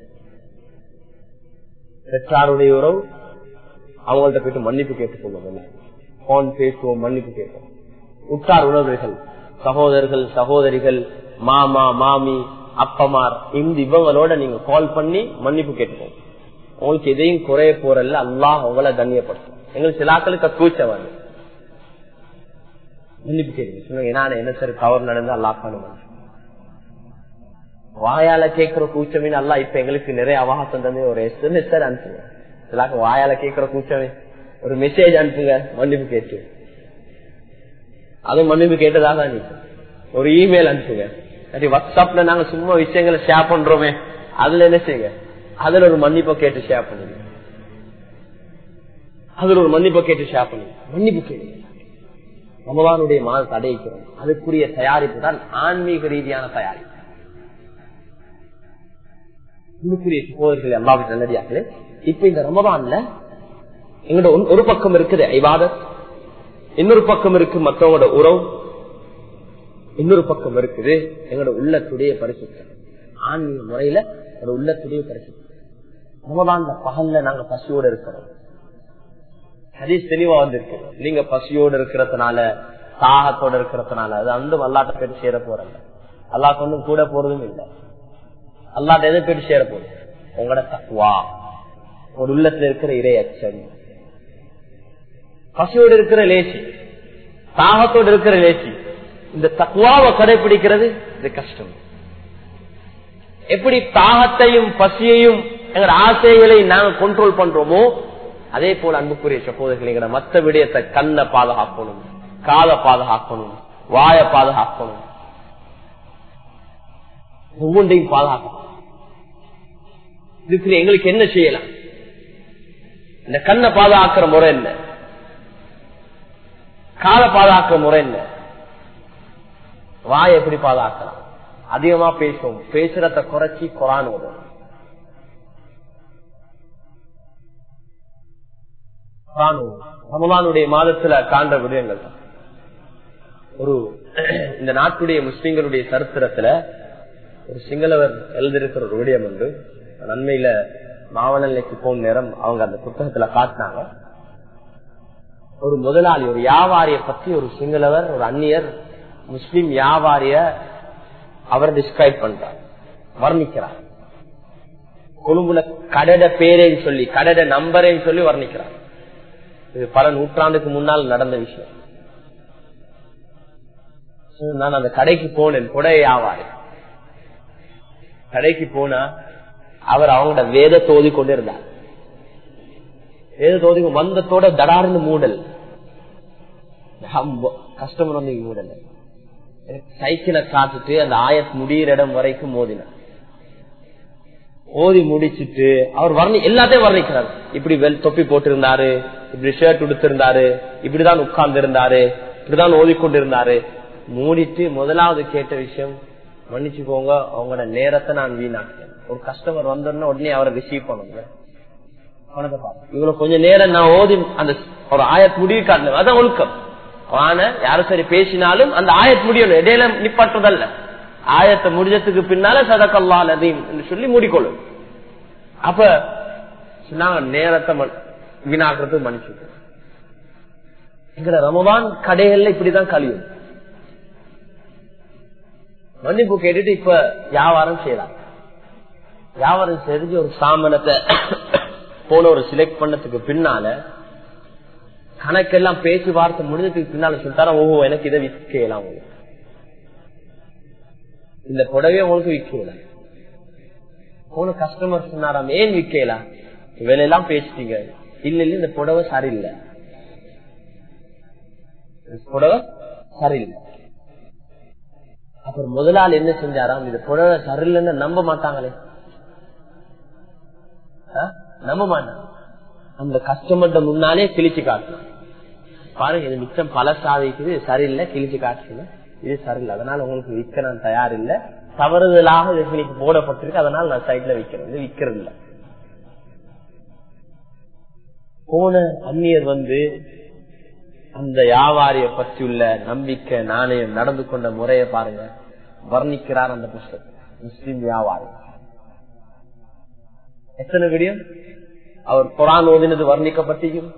பெற்றாருடைய உறவு, அவங்கள்ட்ட போயிட்டு மன்னிப்பு கேட்டுக்கொள்வோம், போன் பேசுவோம், மன்னிப்பு கேட்போம். உற்றார் உறவுகள், சகோதரர்கள் சகோதரிகள், மாமா மாமி அப்பமார், இந்த இவங்களோட நீங்க கால் பண்ணி மன்னிப்பு கேட்டுக்கோங்க. உங்களுக்கு எதையும் குறைய போறல்ல, அல்லாஹ் அவங்கள கண்ணியப்படுத்தும். எங்களுக்கு சில ஆக்களுக்கு கூச்சம் வந்து மன்னிப்பு கேட்க நான் என்ன சார் தவறு நடந்து அல்லாஹ் பண்ணுவேன். வாயால கேட்கிற கூச்சமே அல்லாஹ் இப்ப எங்களுக்கு நிறைய அவகாசம் தந்து ஒரு எஸ்எம்எஸ் அனுப்புங்க. சிலாக்க வாயால கேட்கிற கூச்சமே ஒரு மெசேஜ் அனுப்புங்க, மன்னிப்பு கேட்டு. அதுவும் மன்னிப்பு கேட்டதாக நீ ஒரு இமெயில் அனுப்புங்க. வாட்ஸ்அப்ல நாங்க சும்மா விஷயங்களை ஷேர் பண்றோமே, அதுல என்ன செய்யுங்க, அதுல ஒரு மன்னிப்பை கேட்டு ஷேர் பண்ணுங்க. அதுல ஒரு மன்னிப்பை கேட்டு ஷேர் பண்ணுங்க, மன்னிப்பு கேளுங்க. ரமலானுடைய மாதத்தை அடைக்கிறோம், அதுக்குரிய தயாரிப்பு தான் ஆன்மீக ரீதியான தயாரிப்பு. இன்னுக்குரிய சகோதரர்கள் அல்லாஹ்வின் நல்லடியார்களே, இப்ப இந்த ரமலான்ல எங்களோட ஒரு பக்கம் இருக்குது இபாதத், இன்னொரு பக்கம் இருக்கு மற்றவங்களோட உறவு, இன்னொரு பக்கம் இருக்குது எங்களோட உள்ளத்துடைய பரிசுத்தம். ஆன்மீக முறையில ஒரு உள்ளத்துடைய பரிசுத்தம். ரமலான்ல பகல்ல நாங்க பசியோடு இருக்கிறோம், ஹதீஸ் தெளிவா வந்திருக்கு. நீங்க பசியோடு இருக்கிறதுனால, தாகத்தோட இருக்கிறதுனால அது அந்த அல்லாட்ட போயிட்டு சேர போறாங்க, அல்லாஹ் ஒன்றும் கூட போறதும் இல்லை. அல்லாஹ்ட்ட எதை போயிட்டு சேர போகுது? உங்களோட தக்வா, ஒரு உள்ளத்துல இருக்கிற இறை அச்சம், பசியோடு இருக்கிற லேசி, தாகத்தோடு இருக்கிற லேசி. இந்த தக்வாவை கடைபிடிக்கிறது இது கஷ்டம். எப்படி தாகத்தையும் பசியையும் எங்க ஆசைகளை நாங்க கண்ட்ரோல் பண்றோமோ அதே போல அன்புக்குரிய சகோதரர்களை மற்ற விடயத்தை கண்ணை பாதுகாக்கணும், காதை பாதுகாக்கணும், வாயை பாதுகாக்கணும், ஒவ்வொன்றையும் பாதுகாக்கணும். இதுக்கு எங்களுக்கு என்ன செய்யலாம்? இந்த கண்ணை பாதுகாக்கிற முறை என்ன? காலை பாதுகாக்கிற முறை என்ன? வாயை எப்படி பாதுகாக்கலாம்? அதிகமா பேசுவோம், பேசுறத குறைச்சி குரான் வரும். ரமலானுடைய மாதத்துல காண்ற விடயங்கள் ஒரு இந்த நாட்டுடைய முஸ்லிம்களுடைய சரித்திரத்துல ஒரு சிங்களவர் எழுதியிருக்கிற ஒரு விடயம் உண்டு. நன்மையில மாவனல்லைக்கு போன நேரம் அவங்க அந்த புத்தகத்துல காட்டினாங்க. ஒரு முதலாளி, ஒரு வியாபாரிய பத்தி ஒரு சிங்களவர், ஒரு அந்நியர் முஸ்லிம் வியாபாரிய அவர் டிஸ்கிரைப் பண்றார், வர்ணிக்கிறார். கொழும்புல கடட பேரேன்னு சொல்லி, கடட நம்பரேன்னு சொல்லி வர்ணிக்கிறார். இது பல நூற்றாண்டுக்கு முன்னால் நடந்த விஷயம். நான் அந்த கடைக்கு போனேன், கொடை வியாபாரி கடைக்கு போனா அவர் அவங்களோட வேத தோதி கொண்டு இருந்தார். வேத தோதி மந்தத்தோட தடார்ந்து மூடல், கஸ்டமர் வந்து மூடல் சைக்கிளை காத்துட்டு அந்த ஆயத் முடிகிற இடம் வரைக்கும் மோதினார். ஓதி முடிச்சுட்டு அவர் வர்ணி எல்லாத்தையும் வர்ணிக்கிறார். இப்படி வெல் தொப்பி போட்டிருந்தாரு, இப்படி ஷர்ட் உடுத்திருந்தாரு, இப்படிதான் உட்கார்ந்து இருந்தாரு, இப்படிதான் ஓதிக்கொண்டிருந்தாரு. மூடிட்டு முதலாவது கேட்ட விஷயம், மன்னிச்சுக்கோங்க அவங்களோட நேரத்தை நான் வீணாக்கிட்டேன். ஒரு கஸ்டமர் வந்தோன்னா உடனே அவரை ரிசீவ் பண்ணுங்க, இவ்வளவு கொஞ்சம் நேரம் நான் ஓதி அந்த ஒரு ஆயத் முடிவு காட்டினேன். அதான் ஒழுக்கம். ஆனா யாரும் சரி பேசினாலும் அந்த ஆயத் முடியணும், இடையில நிப்பாட்டுறதல்ல. ஆயத்தை முடிஞ்சதுக்கு பின்னால சதக்கல்லாஹ் அலீம் என்று சொல்லி மூடிக்கொள்ளும். அப்ப சொன்னாங்க நேரத்தை வீணாக்குறது மன்னிச்சு. எங்க ரமலான் கடைகள்ல இப்படிதான் கழியும். மன்னிப்பு கேட்டுட்டு இப்ப வியாபாரம் செய்யலாம். வியாபாரம் செஞ்சு ஒரு சாமனத்தை போன ஒரு செலக்ட் பண்ணதுக்கு பின்னால கணக்கெல்லாம் பேச்சுவார்த்தை முடிஞ்சதுக்கு பின்னால சொல்லிட்டாரா, ஓஹோ எனக்கு இதை விற்கலாம், உங்களுக்கு இந்த புடவைய உங்களுக்கு விற்கலாம். போன கஸ்டமர் சொன்னாராம், ஏன் விற்கலாம்? வேலையெல்லாம் பேசிட்டீங்க. இல்ல இல்ல இந்த புடவை சரியில்லை, புடவை சரியில்லை. அப்புறம் முதலாளி என்ன செஞ்சாராம், இந்த புடவை சரியில்லைன்னு நம்ப மாட்டாங்களே, நம்ப மாட்டாங்க. அந்த கஸ்டமர்கிட்ட முன்னாலே கிழிச்சு காட்டணும். பாருங்க இது மிச்சம் பல சாதிக்குது, சரியில்லை, கிழிச்சு காட்டுங்க, இது சரியில்லை, அதனால உங்களுக்கு விற்க நான் தயார் இல்லை, தவறுதலாக இது போடப்பட்டிருக்கு, அதனால நான் சைட்ல விற்கிறேன், இது விற்கிறது இல்லை. போன அந்நியர் வந்து அந்த வியாபாரிய பற்றியுள்ள நம்பிக்கை நாணயம் நடந்து கொண்ட முறையை பாருங்க, வர்ணிக்கிறார் அந்த புஸ்தகம். முஸ்லிம் வியாபாரி எத்தனை விடியம் அவர் குரான் ஓதினது வர்ணிக்கப்பட்டிருக்கும்,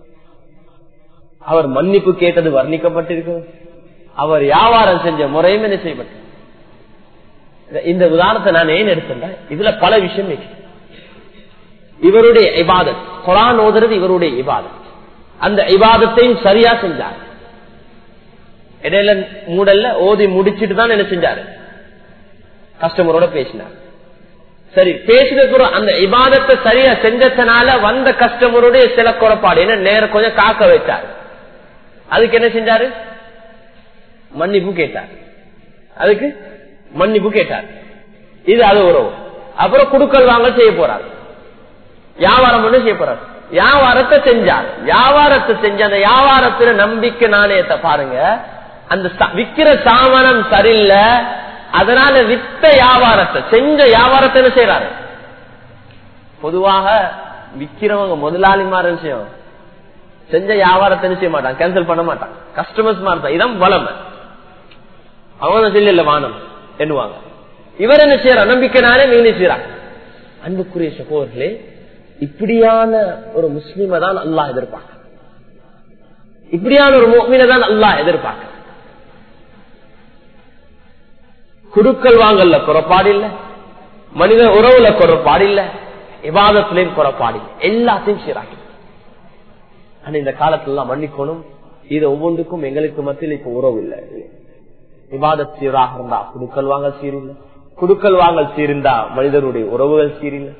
அவர் மன்னிப்பு கேட்டது வர்ணிக்கப்பட்டிருக்கும், அவர் வியாபாரம் செஞ்ச முறையும் என்ன செய்யப்பட்ட. இந்த உதாரணத்தை நான் ஏன் எடுத்தேன், இதுல பல விஷயம் இருக்கு. இவருடைய இபாதத், குரான் ஓதுறது இவருடைய இபாதத், அந்த இபாதத்தையும் சரியா செஞ்சார். இடையில மூடல்ல ஓதி முடிச்சுட்டு தான் என்ன செஞ்சாரு, கஸ்டமரோட பேசினார். சரி, பேசுற அந்த இபாதத்தை சரியா செஞ்சதுனால வந்த கஸ்டமருடைய சில குறைபாடு என்ன, நேரம் கொஞ்சம் காக்க வைத்தார். அதுக்கு என்ன செஞ்சாரு, மன்னிப்பு கேட்டார். அதுக்கு மன்னிப்பு கேட்டார். இது அது உறவு. அப்புறம் குடுக்கல் வாங்க செய்ய போறார், வியாபாரம் ஒண்ணு செய்ய போறார். வியாபாரத்தை செஞ்சார். வியாபாரத்தை செஞ்ச அந்த வியாபாரத்துல நம்பிக்கை நாணயத்தை பாருங்க. அந்த விக்கிற சாமானம் சரியில்லை, அதனால வித்த வியாபாரத்தை செஞ்ச வியாபாரத்தை என்ன செய்யறாரு. பொதுவாக விக்கிறவங்க முதலாளிமார் விஷயம் செஞ்ச வியாபாரத்தை என்ன செய்ய மாட்டாங்க, கேன்சல் பண்ண மாட்டாங்க. கஸ்டமர்ஸ் மாதிரி இதான் வளமை. அவங்க இல்ல வானம் என்னுவாங்க. இவர் என்ன செய்யற நம்பிக்கைனாலே மீன் செய்யறாங்க. அன்புக்குரிய சகோதரர்களே, இப்படியான ஒரு முஸ்லிமை தான் அல்லாஹ் எதிர்பார்க்க, இப்படியான ஒரு முஃமினை தான் அல்லாஹ் எதிர்பார்க்க. குடுக்கல் வாங்கல்ல புறப்பாடு இல்ல, மனித உறவுல குறைபாடு இல்ல, இபாதத்திலையும் குறைபாடு இல்லை, எல்லாத்தையும் சீராக்கி. ஆனா இந்த காலத்துல மன்னிக்கணும், இது ஒவ்வொன்றுக்கும் எங்களுக்கு மத்தியில் இப்ப உறவு இல்லை. இபாதத் சீராக இருந்தா குடுக்கல் வாங்கல் சீரில்லை, குடுக்கல் வாங்கல் சீர்ந்தா மனிதனுடைய உறவுகள் சீரில்லை.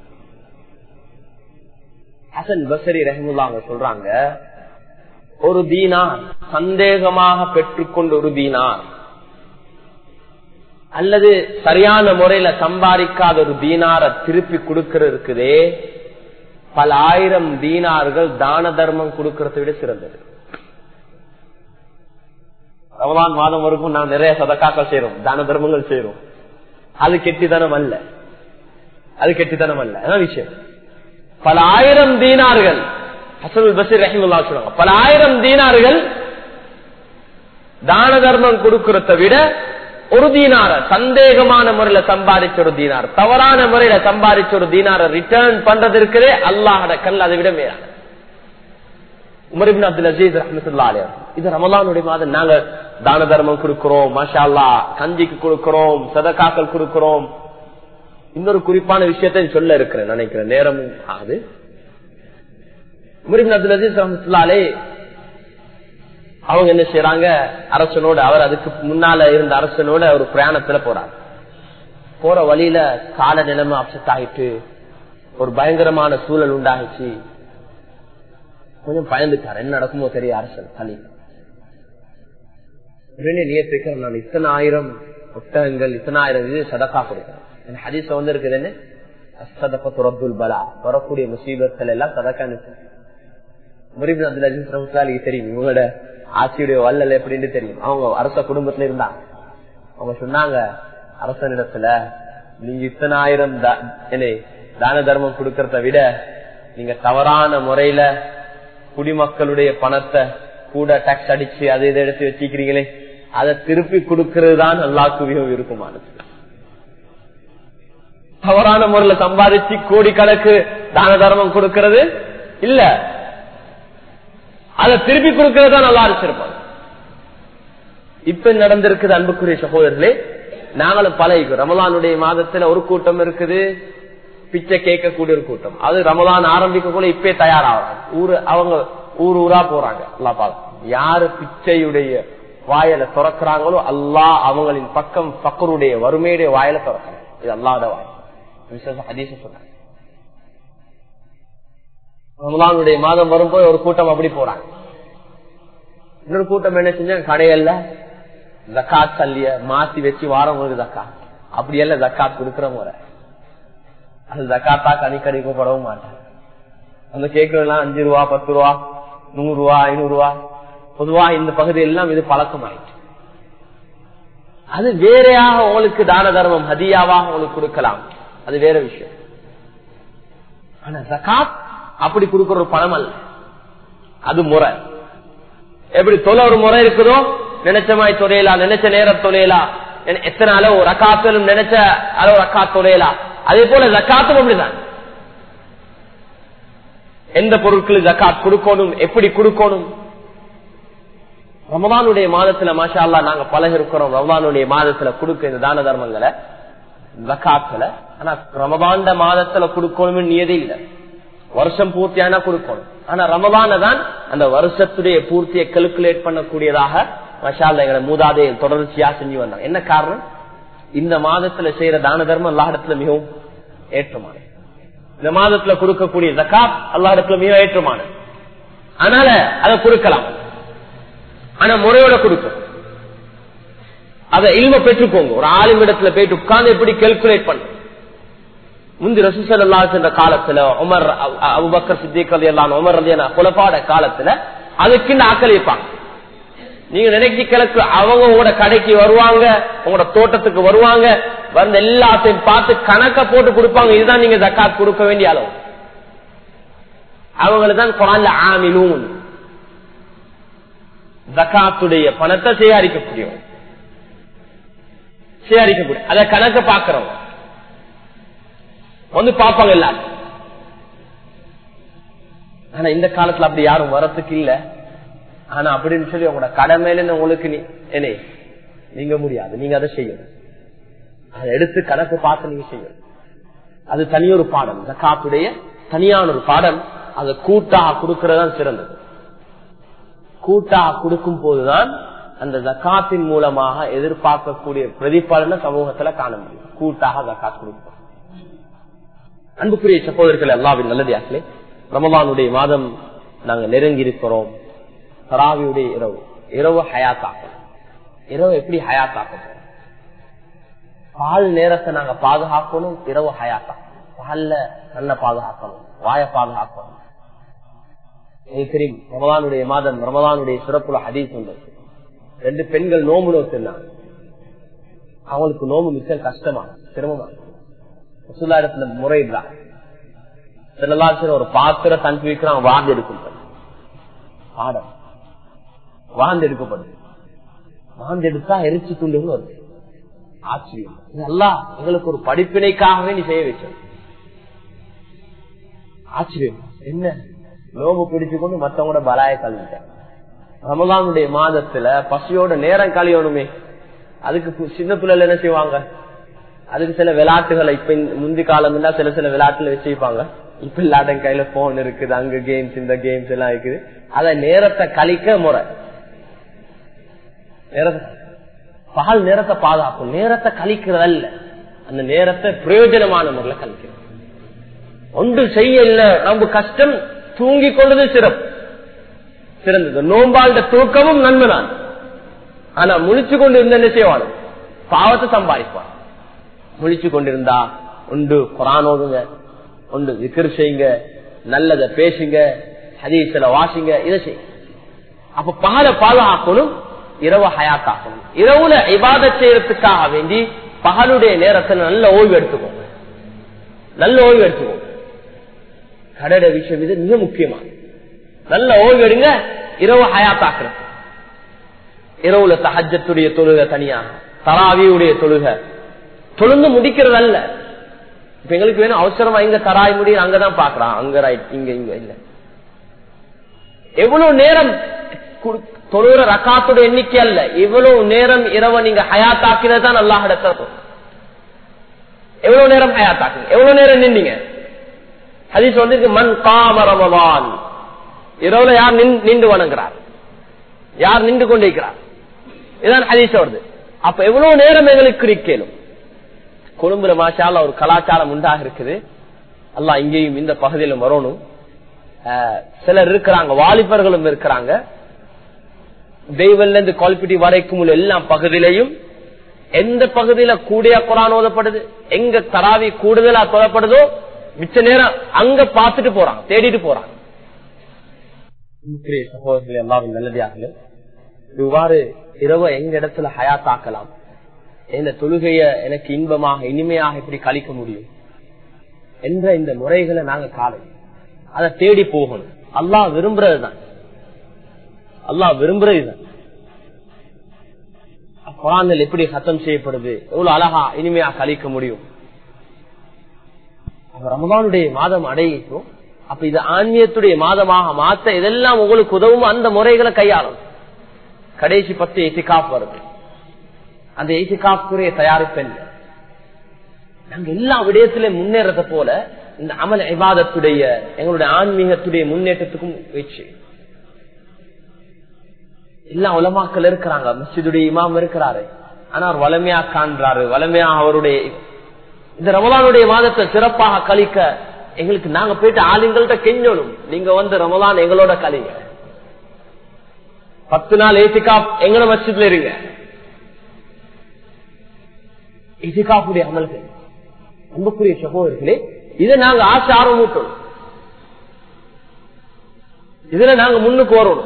ஹசன் பஸ்ரி ரஹ்மத்துல்லாஹி சொல்றாங்க, ஒரு தீனார் சந்தேகமாக பெற்றுக்கொண்ட ஒரு தீனார் அல்லது சரியான முறையில சம்பாதிக்காத ஒரு தீனார திருப்பி கொடுக்கிறது இருக்குதே, பல ஆயிரம் தீனார்கள் தான தர்மம் கொடுக்கறதை விட சிறந்தது. ரமலான் மாதம் வரைக்கும் நான் நிறைய சதக்காக்கள் செய்யறோம், தான தர்மங்கள் செய்யறோம். அது கெட்டித்தனம் அல்ல, அது கெட்டித்தனம் அல்ல. அதான் விஷயம். பல ஆயிரம் தீனார்கள், ஹசன் பஸ்ரி ரஹ்மத்துல்லாஹி சொல்றாங்க, பல ஆயிரம் தீனார்கள் தான தர்மம் கொடுக்கறத விட ஒரு தீனார சந்தேகமான முறையில சம்பாதிச்ச ஒரு தீனார், தவறான முறையில சம்பாதிச்ச ஒரு தீனார ரிட்டர்ன் பண்றது இருக்கிறே அல்லாஹ்வுடைய கல் அதை விட மேலான. உமர் இப்னு அப்துல் அஜீஸ் ரஹ்மத்துல்லாஹி அலைஹி, இது ரமலானுடைய மாதம் நாங்க தான தர்மம் கொடுக்கிறோம், மாஷா அல்லாஹ் கஞ்சிக்கு கொடுக்கிறோம், சதகாக்கள் கொடுக்கிறோம். இன்னொரு குறிப்பான விஷயத்தை சொல்ல இருக்கிறேன், நினைக்கிறேன் நேரமும் ஆகுது. உமர் இப்னு அப்துல் அஜீஸ் ரஹ்மத்துல்லாஹி அலைஹி அவங்க என்ன செய்யறாங்க, அரசனோட, அவர் அதுக்கு முன்னால இருந்த அரசனோட ஒரு பிரயாணத்துல போறாங்க. போற வழியில கால நிலைமை அப்செட் ஆகிட்டு ஒரு பயங்கரமான சூழல் உண்டாகிச்சு. கொஞ்சம் பயந்துட்டார், என்ன நடக்குமோ தெரிய. அரசன் தனி நியத்திற்கு நான் இத்தனை ஆயிரம் ஒட்டகங்கள், இத்தனை ஆயிரம் இது சதக்கா கொடுக்கிறேன். ஹதீஸ் வந்து இருக்குது என்ன, அஸ்ததபத்துல் பலா, வரக்கூடிய முசீபத்தில் எல்லாம் சதக்கா. முரிபின் அப்துல் அஜீஸ் ரஹ்மத்துல்லாஹி தெரியும், இவங்களோட ஆட்சியுடைய வல்லல் எப்படின்னு தெரியும். அவங்க அரச குடும்பத்துல இருந்தாங்க. அவங்க சொன்னாங்க அரசனிடத்துல, நீங்க இத்தனை ஆயிரம் தான தர்மம் கொடுக்கறத விட நீங்க தவறான முறையில குடிமக்களுடைய பணத்தை கூட டாக்ஸ் அடிச்சு அதை இதை எடுத்து வச்சுக்கிறீங்களே, அதை திருப்பி கொடுக்கறது தான் அல்லாஹ்வுக்கு மிகவும் விருப்பமானது. தவறான முறையில சம்பாதிச்சு கோடிக்கணக்கு தான தர்மம் கொடுக்கறது இல்ல, அதை திருப்பி கொடுக்கறதா நல்லா அடிச்சிருப்பாங்க. இப்ப நடந்திருக்குது அன்புக்குரிய சகோதரர்களே, நாங்களும் பழகிக்கும். ரமலானுடைய மாதத்துல ஒரு கூட்டம் இருக்குது, பிச்சை கேட்கக்கூடிய ஒரு கூட்டம். அது ரமலான் ஆரம்பிக்க கூட இப்பே தயாராகிறாங்க. ஊரு அவங்க ஊர் ஊரா போறாங்க. அல்லாஹ் பாக்க யாரு பிச்சையுடைய வாயில திறக்கிறாங்களோ அல்லாஹ் அவங்களின் பக்கம் பக்கருடைய வறுமையுடைய வாயில திறக்கிறாங்க. இது அல்லாஹ்வுடைய வாய். ஹதீஸ் சொல்றாங்க. ரமலானுடைய மாதம் வரும்போது ஒரு கூட்டம் அப்படி போறாங்க. இன்னொரு கூட்டம் என்ன செஞ்சாங்க, கடையல்ல ஜக்காத் சல்லிய மாத்தி வச்சு வாரம் ஒரு ஜக்காத், அப்படி எல்லாம் ஜக்காத் கொடுக்கிற முறை. அது ஜக்காத்தா கணிக்கணிக்கப்படவும் மாட்டாங்க. அந்த கேட்கலாம் அஞ்சு ரூபா, பத்து ரூபா, நூறு ரூபா, ஐநூறு ரூபா. பொதுவா இந்த பகுதி எல்லாம் இது பழக்கமாயிட்டு. அது வேறையாக உங்களுக்கு தான தர்மம் ஹதியாவாக உங்களுக்கு கொடுக்கலாம், அது வேற விஷயம். ஆனா ஜக்காத் அப்படி கொடுக்கிற ஒரு பணம் அல்ல, அது முறை. எப்படி தொலை ஒரு முறை இருக்குதோ, நினைச்ச மாதிரி தொலையலா, நினைச்ச நேரம் தொலையலா, எத்தனை அளவு ரக்காத்திலும் நினைச்ச அளவு ரக்காத் தொலையலா, அதே போல ஜக்காத்தும் அப்படிதான். எந்த பொருட்களுக்கு ஜக்காத் கொடுக்கணும், எப்படி கொடுக்கணும். ரமலானுடைய மாதத்துல மாஷா அல்லாஹ் நாங்க பழகி இருக்கிறோம். ரமலானுடைய மாதத்துல கொடுக்க இந்த தான தர்மங்களை ஜக்காத்துல, ஆனா ரமலான் மாதத்துல கொடுக்கணும் நியதி இல்லை. வருஷம் பூர்த்தியானா கொடுக்கணும். ஆனா ரமலான தான் அந்த வருஷத்துடைய பூர்த்தியை கால்குலேட் பண்ணக்கூடியதாக மாஷா அல்லாஹ் எங்களை மூதாதைய தொடர்ச்சியா செஞ்சு வந்தாங்க. என்ன காரணம், இந்த மாதத்துல செய்யற தான தர்மம் அல்லாஹ்விடத்துல மிகவும் ஏற்றமானது. இந்த மாதத்துல கொடுக்கக்கூடிய ஜக்காத் அல்லாஹ்விடத்துல மிகவும் ஏற்றமானது. அதனால அதை கொடுக்கலாம், ஆனா முறையோட கொடுக்கும். அதை இல்ம பெற்றுக்கோங்க. ஒரு ஆலிம் இடத்துல போயிட்டு உட்கார்ந்து எப்படி கால்குலேட் பண்ண. முந்தி ரசூல் ஸல்லல்லாஹு அலைஹி வஸல்லம் காலத்துல உமர், அபூபக்கர் சித்திக் ரலியல்லாஹு அன்ஹு, உமர் ரலியல்லாஹு குலஃபாட காலத்துல அதுக்கு ஆக்கள் வைப்பாங்க. நீங்க நினைக்க கிழக்கு அவங்க உங்களோட கடைக்கு வருவாங்க, உங்களோட தோட்டத்துக்கு வருவாங்க, வந்து எல்லாத்தையும் பார்த்து கணக்க போட்டு கொடுப்பாங்க. இதுதான் நீங்க ஜக்காத் கொடுக்க வேண்டிய அளவு. அவங்களுக்கு தான் குர்ஆன்ல ஆமிலூன், ஜக்காத்துடைய பணத்தை சேகரிக்கக்கூடியவங்க, சேகரிக்கக்கூடிய அத கணக்க பாக்குறவங்க வந்து பாப்பாங்க எல்லாரும். ஆனா இந்த காலத்துல அப்படி யாரும் வரத்துக்கு இல்ல. ஆனா அப்படின்னு சொல்லி உங்களோட கடமையில உங்களுக்கு என்ன நீங்க முடியாது, நீங்க அதை செய்யணும். அதை எடுத்து கணக்கு பார்த்து நீங்க செய்யணும். அது தனியொரு பாடம். ஜகாத்துடைய தனியான ஒரு பாடம். அதை கூட்டாக கொடுக்கறதான் சிறந்தது. கூட்டாக கொடுக்கும் போதுதான் அந்த ஜகாத்தின் மூலமாக எதிர்பார்க்கக்கூடிய பிரதிபலனை சமூகத்துல காண முடியும். கூட்டாக ஜகாத் கொடுக்கும். அன்புக்குரிய சகோதரர்கள், அல்லாஹ்வின் நல்லடியார்களே, ரமலானுடைய மாதம் நாங்க நெருங்கி இருக்கிறோம். தராவியுடைய இரவு இரவு ஹயாத்தாக்கணும். இரவு எப்படி ஹயாத்தாக்கணும்? பால் நேரத்தை நாங்க பாதுகாக்கணும். இரவு ஹயாத்தா பால்ல நல்ல பாதுகாக்கணும். வாய பாதுகாக்கணும். தெரியும், ரமலானுடைய மாதம் ரமலானுடைய சிறப்புல ஹதீஸ் உண்டு. ரெண்டு பெண்கள் நோம்பு நோக்கினாங்க. அவங்களுக்கு நோம்பு மிக கஷ்டமா சிரமமா இடத்துல முறையிடலாம். ஒரு பாத்திரம் தன்பி வைக்கிறான், வாழ்ந்து எடுக்கும் பாடம் வாழ்ந்து எடுக்கப்படுது. வாழ்ந்து எடுத்தா எரிச்சு துண்டுகள் வருது. ஆச்சரியம். இதெல்லாம் எங்களுக்கு ஒரு படிப்பினைக்காகவே நீ செய்ய வச்சது. ஆச்சரியம் என்ன? நோம்பு பிடிச்சு கொண்டு மத்தவங்களோட பலாய கழிவிட்ட ரமலானுடைய மாதத்துல பசியோட நேரம் கழியணுமே. அதுக்கு சின்ன பிள்ளைல என்ன செய்வாங்க? அதுக்கு சில விளையாட்டுகளை இப்ப முந்தி காலம் இருந்தா சில சில விளையாட்டுல வச்சுப்பாங்க. இப்ப இல்லாத கையில போன் இருக்குது, அங்க கேம்ஸ் இந்த கேம்ஸ் எல்லாம் இருக்குது. அத நேரத்தை கழிக்க முறை. பகல் நேரத்தை பாதுகாக்கும். நேரத்தை கழிக்கிறதல்ல, அந்த நேரத்தை பிரயோஜனமான முறையில கழிக்கிறது. ஒன்று செய்ய இல்ல நம்ம கஷ்டம், தூங்கி கொண்டது சிறப்பு சிறந்தது. நோம்பாண்ட தூக்கமும் நன்மைதான். ஆனா முழிச்சு கொண்டு இருந்த என்ன செய்வான்? பாவத்தை சம்பாதிப்பான். முழிச்சு கொண்டிருந்தா ஒன்று குர்ஆன் ஓதுங்க, ஒன்று விக்ர் செய்யுங்க, நல்லத பேசுங்க, ஹதீஸ்ல வாசிங்க, இதை செய்யுங்க. அப்ப பகலை பாதுகாக்கணும், இரவு ஹயாத்தாக்கணும். இரவுல இபாதத் செய்யறதுக்காக வேண்டி பகலுடைய நேரத்தில் நல்ல ஓய்வு எடுத்துக்கோங்க. நல்ல ஓய்வு எடுத்துக்கோங்க. கடட விஷயம் இது மிக முக்கியமான. நல்ல ஓய்வு எடுங்க. இரவு ஹயாத்தாக்குறது. இரவுல தஹஜ்ஜத்துடைய தொழுகை தனியாக, தராவியுடைய தொழுகை தொழுந்து முடிக்கிறது அல்ல. இப்ப எங்களுக்கு வேணும் அவசரமா இங்க தராய் முடியும், அங்கதான் பாக்குறான், அங்க ரைட், இங்க இங்க இல்ல. எவ்வளவு நேரம் தொழுகிற ரக்காத்துடைய எண்ணிக்கை அல்ல, இவ்வளவு நேரம் இரவு நீங்க ஹயாத்தாக்கிறது தான் அல்லாஹ் இடத்துல. எவ்வளவு நேரம் ஹயாத்தாக்குங்க, எவ்வளவு நேரம் நின்றீங்க? ஹதீஸ் வந்திருக்கு, மன் காம ரமலான், இரவுல யார் நின்று வணங்குறார், யார் நின்று கொண்டிருக்கிறார், இதான் ஹதீஸ் வருது. அப்ப எவ்வளவு நேரம் எங்களுக்கு இருக்கணும்? கொழும்புல மாஷால ஒரு கலாச்சாரம் உண்டாக இருக்குது. அல்லாஹ் இங்கேயும் இந்த பகுதியிலும் வரணும். சிலர் இருக்கிறாங்க, வாலிபர்களும் இருக்கிறாங்க. தெய்வல்ல இருந்து குவாலிபிட்டி வரைக்கும் உள்ள எல்லா பகுதியிலையும் எந்த பகுதியில கூடிய குர்ஆன் ஓதப்படுது, எங்க தராவி கூடுதலா தொழப்படுதோ மிச்ச நேரம் அங்க பார்த்துட்டு போறான், தேடிட்டு போறான். எல்லாரும் நல்லதாக இவ்வாறு இரவு எங்க இடத்துல ஹயாத்தாக்கலாம், இந்த தொழுகைய எனக்கு இன்பமாக இனிமையாக இப்படி கழிக்க முடியும் என்ற இந்த முறைகளை நாங்க காலை அதை தேடி போகணும். அல்லாஹ் விரும்புறதுதான், அல்லாஹ் விரும்புறதுதான். குர்ஆனில் எப்படி ஹத்தம் செய்யப்படுது, எவ்வளவு அழகா இனிமையா கழிக்க முடியும். ரமலானுடைய மாதம் அடையிட்டோம். அப்ப இது ஆன்மீகத்துடைய மாதமாக மாத்த இதெல்லாம் உங்களுக்கு உதவும். அந்த முறைகளை கையாளும். கடைசி பத்து இத்திகாஃப் வருது. அந்த இத்திகாஃப்க்குரிய தயாரிப்பு என்ன? நாங்க எல்லா விடயத்திலும் முன்னேறத போல இந்த அமல் இபாதத்துடைய எங்களுடைய ஆன்மீகத்துடைய முன்னேற்றத்துக்கும் வச்சு எல்லா உலமாக்கள் இருக்கிறாங்க. மஸ்ஜிதுடைய இமாம் இருக்கிறாரு, ஆனா அவர் வளமையா காண்றாரு, வளமையா அவருடைய இந்த ரமலானுடைய மாதத்தை சிறப்பாக கழிக்க எங்களுக்கு நாங்க போயிட்டு ஆளுங்கள்ட்ட கெஞ்சணும், நீங்க வந்து ரமலான் எங்களோட கழிங்க, பத்து நாள் ஏத்திகாப் எங்களோட மஸ்ஜித்ல இருங்க. ஏத்திகாப்புடைய அமல்கள் அன்புக்குரிய சகோதரர்களே, இதை நாங்க ஆசை ஆர்வம் ஊட்டணும், இதுல நாங்க முன்னுக்கு வரணும்.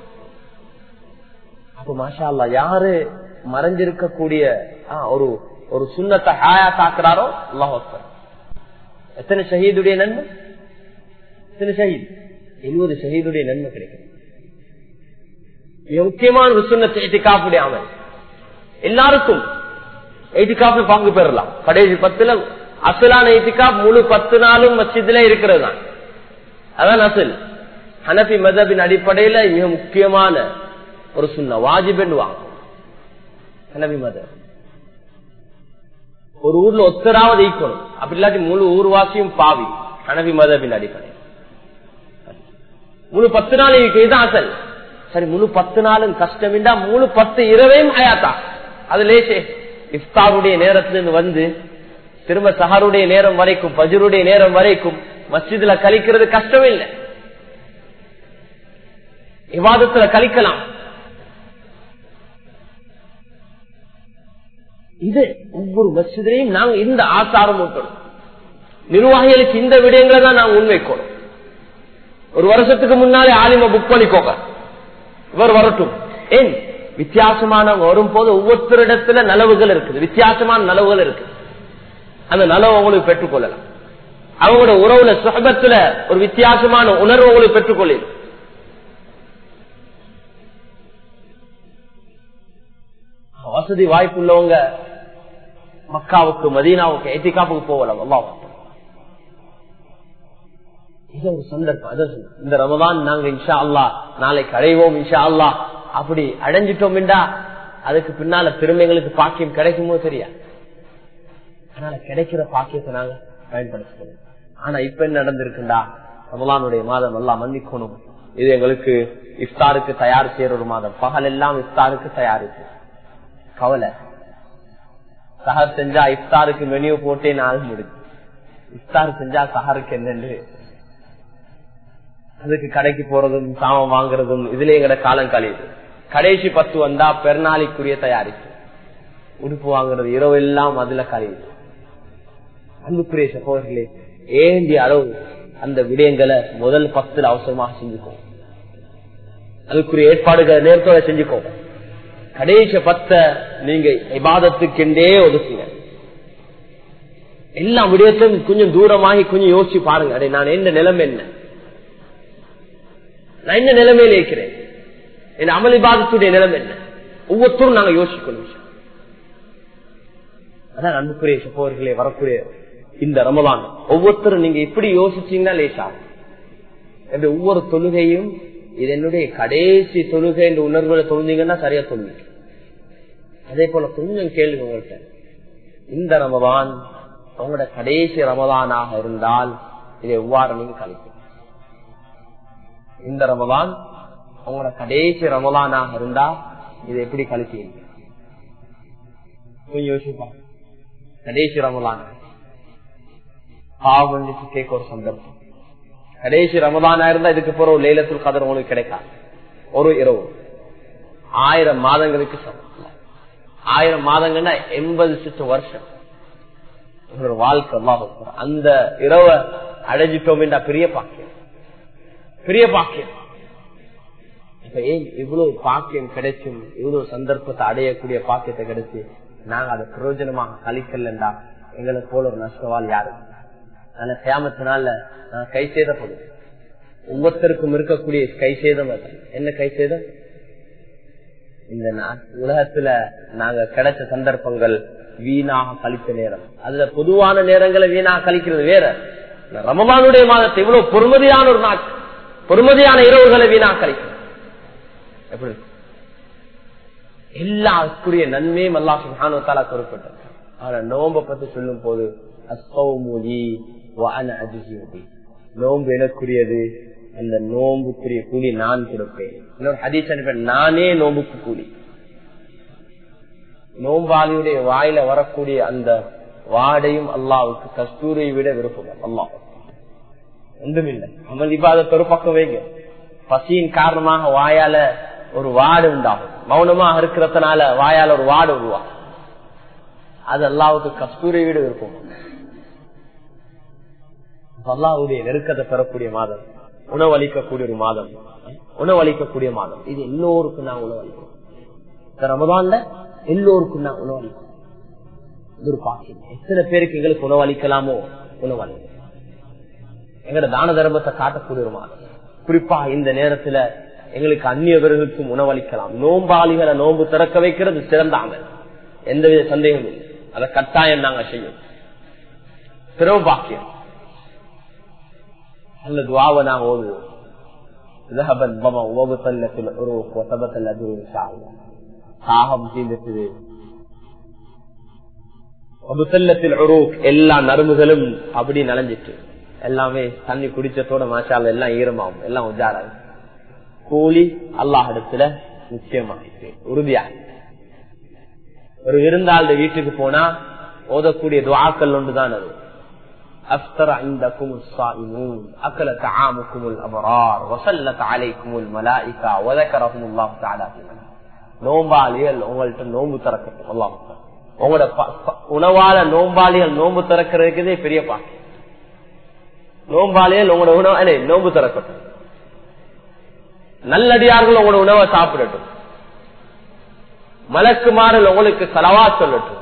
அப்ப மாஷா அல்லாஹ் யாரு மறைஞ்சிருக்கக்கூடிய ஒரு ஒரு சுன்னத்தை ஹாயா தாக்குறாரோ அல்லாஹ் அக்பர். எத்தனை ஷஹீதுடைய நன்மை, எத்தனை ஷஹீத், எழுபது ஷஹீதுடைய நன்மை கிடைக்கும். மிக முக்கியமான ஒரு சுன்னத் இத்திகாஃபுடைய அமல். எல்லாருக்கும் இத்திகாஃப்ல பங்கு பெறலாம். கடைசி பத்துல அசலான இத்திகாஃப் முழு பத்து நாளும் மஸ்ஜித்ல இருக்கிறது தான், அதான் அசல். ஹனபி மதபின் அடிப்படையில மிக முக்கியமான ஒரு சுன்னா, வாஜிப் என்று வாங்க. ஹனபி மதம் ஒரு ஊர்ல ஒத்தராவது ஈக்கணும், அப்படி இல்லாட்டி முழு ஊர்வாசியும் பாவி. ஹனபி மதபின் அடிப்படை முழு பத்து நாள் இதுதான் அசல். சரி, முழு பத்து நாளும் கஷ்டமின்றா முழு பத்து இரவையும் ஹயாத்தா. அது லேசே. இஃப்தாருடைய நேரத்திலிருந்து வந்து திரும்ப சஹருடைய நேரம் வரைக்கும், ஃபஜ்ருடைய நேரம் வரைக்கும் மஸ்ஜிதுல கழிக்கிறது கஷ்டமே இல்லை. இபாதத்துல கழிக்கலாம். இது ஒவ்வொரு மஸ்ஜிதிலையும் நாங்க இந்த ஆசாரம் ஊட்டணும். நிர்வாகிகளுக்கு இந்த விடயங்களை தான் நாங்க முன்வைக்கணும். ஒரு வருஷத்துக்கு முன்னாலே ஆலிம புக் பண்ணிக்கோங்க, இவர் வரட்டும். ஏன் வித்தியாசமானவங்க வரும் போது ஒவ்வொருத்தரிடத்துல நலவுகள் இருக்குது, வித்தியாசமான நலவுகள் இருக்கு. அந்த நலவு உங்களுக்கு பெற்றுக்கொள்ளலாம். அவங்களோட உறவுல சுஹபத்துல ஒரு வித்தியாசமான உணர்வு உங்களுக்கு பெற்றுக்கொள்ளலாம். வசதி வாய்ப்பு உள்ளவங்க மக்காவுக்கு மதீனாவுக்கு எத்திகாப்புக்கு போகலாம். அல்லாஹ் இது ஒரு சந்தர்ப்பம். இந்த ரமதான் நாங்க இன்ஷா அல்லாஹ் நாளைக்கு அடைவோம் இன்ஷா அல்லாஹ் அப்படி அடைஞ்சிட்டோம் என்றா அதுக்கு பின்னால திருமைகளுக்கு பாக்கியம் கிடைக்குமோ தெரியா. அதனால கிடைக்கிற பாக்கியத்தை நாங்க பயன்படுத்தணும். ஆனா இப்ப என்ன நடந்திருக்குண்டா, ரமலானுடைய மாதம் எல்லாம் மன்னிக்கணும், இது எங்களுக்கு இஃப்தாருக்கு தயார் செய்யற ஒரு மாதம். பகல் எல்லாம் இஃப்தாருக்கு தயாரிப்பு கவலை. சஹர் செஞ்சா இஃப்தாருக்கு மெனியூ போட்டே நாள் முடியும். இஃப்தார் செஞ்சா சஹருக்கு என்னன்னு அதுக்கு கடைக்கு போறதும் சாமம் வாங்குறதும் இதுல எங்கட காலம் கழியுது. கடைசி பத்து வந்தா பெருநாளைக்குரிய தயாரிப்பு, உடுப்பு வாங்குறது இரவு எல்லாம் அதுல கழியுது. அன்புக்குரிய சகோதரர்களே, ஏந்திய அளவு அந்த விடயங்களை முதல் பத்துல அவசரமாக செஞ்சுக்கோம். அதுக்குரிய ஏற்பாடுகளை நேரத்தோட செஞ்சுக்கோங்க. கடைசி பத்த நீங்க இபாதத்துக்கெண்டே ஒதுக்குங்க. எல்லா விடயத்தையும் கொஞ்சம் தூரமாகி கொஞ்சம் யோசிச்சு பாருங்க. அடே நான் என்ன நிலைமை, என்ன நான் என்ன நிலைமையில இருக்கிறேன், என் அமல் இபாதத்துடைய நிலைமை என்ன, ஒவ்வொருத்தரும் நாங்க யோசிக்கணும். அதான் அன்புக்குரிய சகோதரர்களே, வரக்கூடிய இந்த ரமலான் ஒவ்வொருத்தரும் நீங்க இப்படி யோசிச்சீங்கன்னா லேசா. ஒவ்வொரு தொழுகையும் இது என்னுடைய கடைசி தொழுகை என்ற உணர்வுகளை தொழுந்தீங்கன்னா சரியா தொழுங்க. அதே போல கொஞ்சம் கேள்வி உங்கள்கிட்ட, இந்த ரமலான் உங்களோட கடைசி ரமலானாக இருந்தால் இதை எவ்வாறு நீங்க கழிக்கும்? இந்த ரமலான் உங்களோட கடைசி ரமலானாக இருந்தா இதை எப்படி கழிப்பீங்க? கொஞ்சம் யோசிப்பா. கடைசி ரமலான் பாவம் கேட்க ஒரு சந்தர்ப்பம். கடைசி ரமலானா இருந்தா இதுக்கு போற ஒரு லைலத்துல் கத்ர் உங்களுக்கு கிடைக்காது. ஒரு இரவு ஆயிரம் மாதங்களுக்கு சமம். ஆயிரம் மாதங்கள்னா எண்பது சிட்டு வருஷம் ஒரு வாழ்க்கை. அந்த இரவை அடைஞ்சிட்டோம் என்ற பெரிய பாக்கியம், பெரிய பாக்கியம். இப்ப ஏன் இவ்வளவு பாக்கியம் கிடைச்சும் இவ்வளவு சந்தர்ப்பத்தை அடையக்கூடிய பாக்கியத்தை கிடைச்சு நாங்க அதை பிரயோஜனமாக கழிக்கலண்டா எங்களுக்கு போல ஒரு நஷ்டவால் யாரு? ஆனா கியாமத்தினால நான் கை சேதப்படும். ஒவ்வொருத்தருக்கும் இருக்கக்கூடிய கை சேதம் அது என்ன கை சேதம்? இந்த உலகத்துல நாங்க கிடைச்ச சந்தர்ப்பங்கள் வீணாக கழித்த நேரம், அதுல பொதுவான நேரங்களை வீணாக கழிக்கிறது வேற. ரமலானுடைய மாதத்தை இவ்வளவு பொறுமதியான ஒரு நாள், பொறுமதியான இரவுகளை வீணாக கழிக்கிறது எப்படி? எல்லாருக்குரிய நன்மையும் அல்லாஹ் சுப்ஹானஹு வ தஆலா குறிப்பிட்டார். ஆனா நோன்பை பத்தி சொல்லும் போது அஸ்ஸௌமுலி வ அன அஜ்ஸி பி, நோன்பு எனக்குரியது, அந்த நோன்புக்குரிய கூலி நான் கொடுப்பேன். இன்னொரு ஹதீஸ் அனுப்ப, நானே நோன்புக்கு கூலி. நோம்பாளியுடைய வாயில வரக்கூடிய அந்த வாடையும் அல்லாவுக்கு கஸ்தூரியை விட விருப்பம். அல்லாஹ் ஒன்றுமில்லை, அமல் இபாதத் ஒரு பக்கம் வைங்க. பசியின் காரணமாக வாயால ஒரு வாடு உண்டாகும், மௌனமாக இருக்கிறதுனால வாயால ஒரு வாடு உருவாகும். அது அல்லாவுக்கு கஸ்தூரியை விட விருப்பம். அல்லாஹ்வுடைய நெருக்கத்தை பெறக்கூடிய மாதம், உணவளிக்கக்கூடிய ஒரு மாதம், உணவளிக்கக்கூடிய மாதம். இது எல்லோருக்கும் நான் உணவளிக்கும். இந்த ரமதான்ல எல்லோருக்கும் நான் உணவளிக்கும். இது ஒரு பாக்கியம். எத்தனை பேருக்கு எங்களுக்கு உணவளிக்கலாமோ உணவளிக்கும். எங்களோட தான தர்மத்தை காட்டக்கூடிய ஒரு மாதம். குறிப்பா இந்த நேரத்துல எங்களுக்கு அந்நியவர்களுக்கும் உணவளிக்கலாம். நோம்பாளிகளை நோன்பு திறக்க வைக்கிறது சிறந்தாங்க, எந்தவித சந்தேகமும் இல்லை. அதை கட்டாயம் நாங்க செய்யும். பிறகு பாக்கியம் அல்ல துவாவை நாங்க ஓதுவோம். தாகம் தீர்ந்துட்டு எல்லா நரம்புகளும் அப்படி நனைஞ்சிட்டு எல்லாமே தண்ணி குடிச்சதோட மாஷால எல்லாம் ஈரமாகும், எல்லாம் உஜாராகும். கூலி அல்லாஹ் இடத்துல நிச்சயமா உறுதியா. ஒரு விருந்தாளி வீட்டுக்கு போனா ஓதக்கூடிய துஆக்கள் ஒன்றுதான் அது. அஃப்தர இந்தக்கும் ஸாயிமூன் அகல தஆமுக்குமுல் அபரார் வஸல்லத் அலைக்குமுல் மலாயிகா வذكرஹுமுல்லாஹு தஆலா. நோம்பாளிகள் உங்கள்ட்ட நோம்பு திறக்கட்டும். அல்லாஹ் உங்களோட உணவால நோம்பாளிகள் நோம்பு திறக்கிறதுக்குதே பெரிய பாக்கி. நோம்பாளிகள் உங்களோட உணவு நோம்பு திறக்கட்டும். நல்லடியார்கள் உங்களோட உணவை சாப்பிடட்டும். மலக்குமார்கள் உங்களுக்கு ஸலவா சொல்லட்டும்.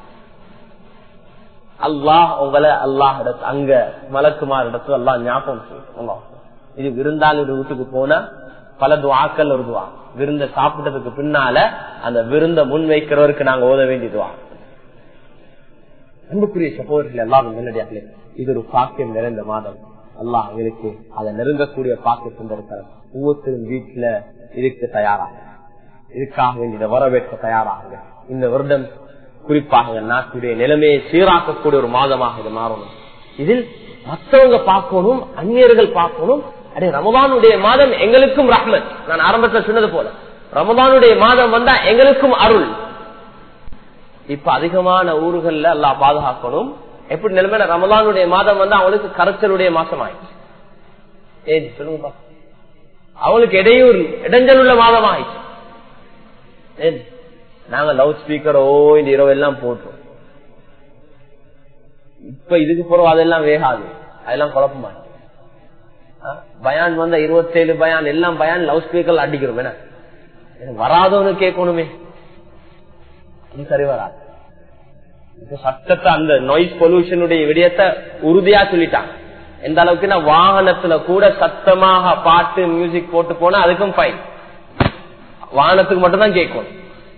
அல்லாஹ் உங்களை அல்லாஹ் அங்க மலக்குமார் இடத்துல அல்லாஹ் ஞாபகம் செய்யும். இது விருந்தாளி வீட்டுக்கு போனா பல துஆக்கள் ஒரு துஆ. விருந்த சாப்பிட்டதுக்கு பின்னால அந்த விருந்த முன் வைக்கிறவருக்கு நாங்க ஓத வேண்டிய துஆ. அன்புக்குரிய சகோதரர்கள் எல்லாரும் நல்லடியார்களே, இது ஒரு பாக்கியம் நிறைந்த மாதம். அல்லாஹ் எங்களுக்கு அதை நெருங்கக்கூடிய பாக்கியம் தந்திருக்கிறார். ஒவ்வொருத்தரும் வீட்டுல இதுக்கு தயாராக இதுக்காக வேண்டிய வரவேற்க தயாராக இந்த வருடம் குறிப்பாக நாட்டுடைய நிலைமையை சீராக்கக்கூடிய ஒரு மாதமாக இது மாறணும். இதில் மற்றவங்க பார்க்கணும், அந்நியர்கள் பார்க்கணும். அடே ரமதானுடைய மாதம் எங்களுக்கும் ரஹ்மத். நான் ஆரம்பத்தில் சொன்னது போல ரமதானுடைய மாதம் வந்தா எங்களுக்கும் அருள். இப்ப அதிகமான ஊர்கள்ல அல்லாஹ் பாதுகாக்கணும். எப்படி நிலைமை ரமதானுடைய மாதம் வந்தா அவங்களுக்கு கரைச்சலுடைய மாசம் ஆயிடுச்சு. ஏன் சொல்லுங்க, அவங்களுக்கு இடையூறு இடைஞ்சல் உள்ள மாதம் ஆயிடுச்சு. ஏன் நாங்க லவுட் ஸ்பீக்கர் ஓ இந்த இரவு எல்லாம் போட்டோம். இப்ப இதுக்கு போறோம் அதெல்லாம் வேகாது, அதெல்லாம் குழப்பமா. பயான் வந்த இருபத்தி ஏழு பயான் எல்லாம் பயான் லவுட் ஸ்பீக்கர் அடிக்கிறோம். என்ன வராதவனு கேட்கணுமே, சரி வராது. சட்டத்தை அந்த நாய்ஸ் பொல்யூஷனுடைய விடயத்தை உறுதியா சொல்லிட்டாங்க. எந்த அளவுக்கு வாகனத்துல கூட சத்தமாக பாட்டு மியூசிக் போட்டு போனா அதுக்கும் ஃபைன். வாகனத்துக்கு மட்டும் தான் கேட்கணும்.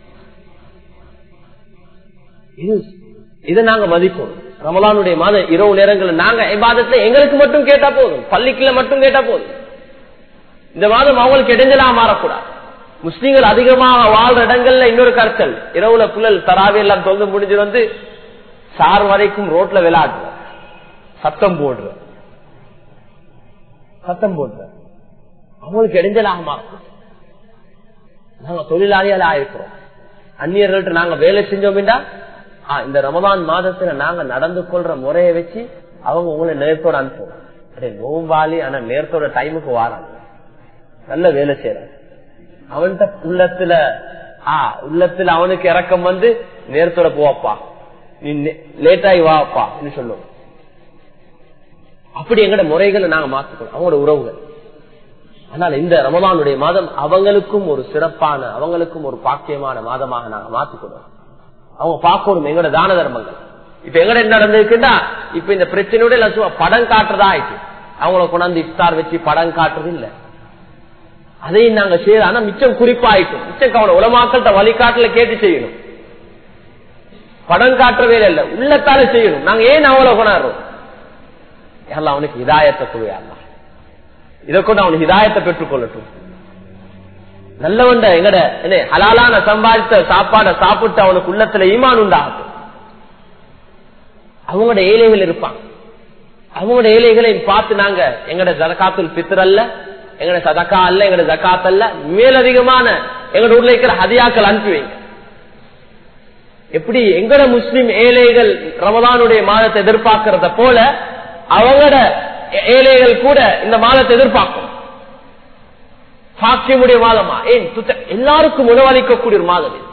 இதை நாங்க மதிப்போம். ரமலானுடைய மாத இரவு நேரங்கள் நாங்க இபாதத்துல எங்களுக்கு மட்டும் கேட்டா போதும், பள்ளிக்குள்ள மட்டும் கேட்டா போதும். இந்த மாதம் அவங்களுக்கு இடைஞ்சலா மாறக்கூடாது. முஸ்லீம்கள் அதிகமாக வாழ்ற இடங்கள்ல இன்னொரு கருத்தல், இரவுல புள்ளல் தராவி எல்லாம் தொந்து முடிஞ்சு வந்து சார் வரைக்கும் ரோட்ல விளையாடுற சத்தம் போடுற சத்தம் போடுற அவங்களுக்கு இடைஞ்சலாக மாறும். நாங்க தொழிலாளியால ஆயிருக்கிறோம். அந்நியர்கள்ட்ட நாங்க வேலை செஞ்சோம்டா இந்த ரமதான் மாதத்துல நாங்க நடந்து கொள்ற முறையை வச்சு அவங்க உங்களை நேரத்தோட அனுப்புவோம். அப்படியே நோம்பாளி ஆனா நேரத்தோட டைமுக்கு வாராங்க, நல்ல வேலை செய்யறாங்க. அவன்கிட்ட உள்ளத்துல ஆஹ் உள்ளத்துல அவனுக்கு இறக்கம் வந்து நேரத்தோட போவாப்பா, நீ லேட்டாகி வாப்பா சொல்லுவோம். அப்படி எங்கட முறைகளை நாங்க மாத்திக்கணும், அவங்களோட உறவுகள். ஆனால் இந்த ரமலானுடைய மாதம் அவங்களுக்கும் ஒரு சிறப்பான அவங்களுக்கும் ஒரு பாக்கியமான மாதமாக நாங்க மாத்திக்கணும். அவங்க பார்க்கணும் எங்களோட தான தர்மங்கள். இப்ப எங்கட என்ன நடந்திருக்குன்னா இப்ப இந்த பிரச்சனையோட சும்மா படம் காட்டுறதா ஆயிடுச்சு. அவங்கள கொண்டாந்து இஃப்தார் வச்சு படம் காட்டுறது இல்ல, அதையும் நாங்க செய்யறோம். ஆனா மிச்சம் குறிப்பாயிட்டும், மிச்சம் கவலை உலமாக்கள்கிட்ட வழிகாட்டுல கேட்டு செய்யணும். படம் காட்டுற வேலை இல்ல, உள்ளத்தால செய்யணும். நாங்க ஏன் அவங்கள கொண்டாடுறோம்? எல்லாம் அவனுக்கு ஹிதாயத்தை கொடுயா, இதை கொண்டு அவனுக்கு ஹிதாயத்தை பெற்றுக் கொள்ளட்டும். நல்லவண்ட எங்கட என்ன ஹலாலான சம்பாதித்த சாப்பாடை சாப்பிட்டு அவனுக்கு உள்ளத்துல ஈமான் உண்டாகட்டும். அவங்களோட ஏழைகள் இருப்பாங்க, அவங்களோட ஏழைகளை பார்த்து நாங்க எங்கட ஜகாத்துல் ஃபித்ர் அல்ல, எங்கட சதக்கா அல்ல, எங்கட ஜகாத் அல்ல, மேலதிகமான எங்கட ஊர்ல இருக்கிற ஹதியாக்கள் அனுப்பி வைங்க. எப்படி எங்கட முஸ்லிம் ஏழைகள் ரமதானுடைய மாதத்தை எதிர்பார்க்கிறத போல அவங்களோட ஏழைகள் கூட இந்த மாதத்தை எதிர்பார்க்கும். சாட்சியமுடைய மாதமா? ஏன் எல்லாருக்கும் உணவளிக்கக்கூடிய ஒரு மாதம் இது.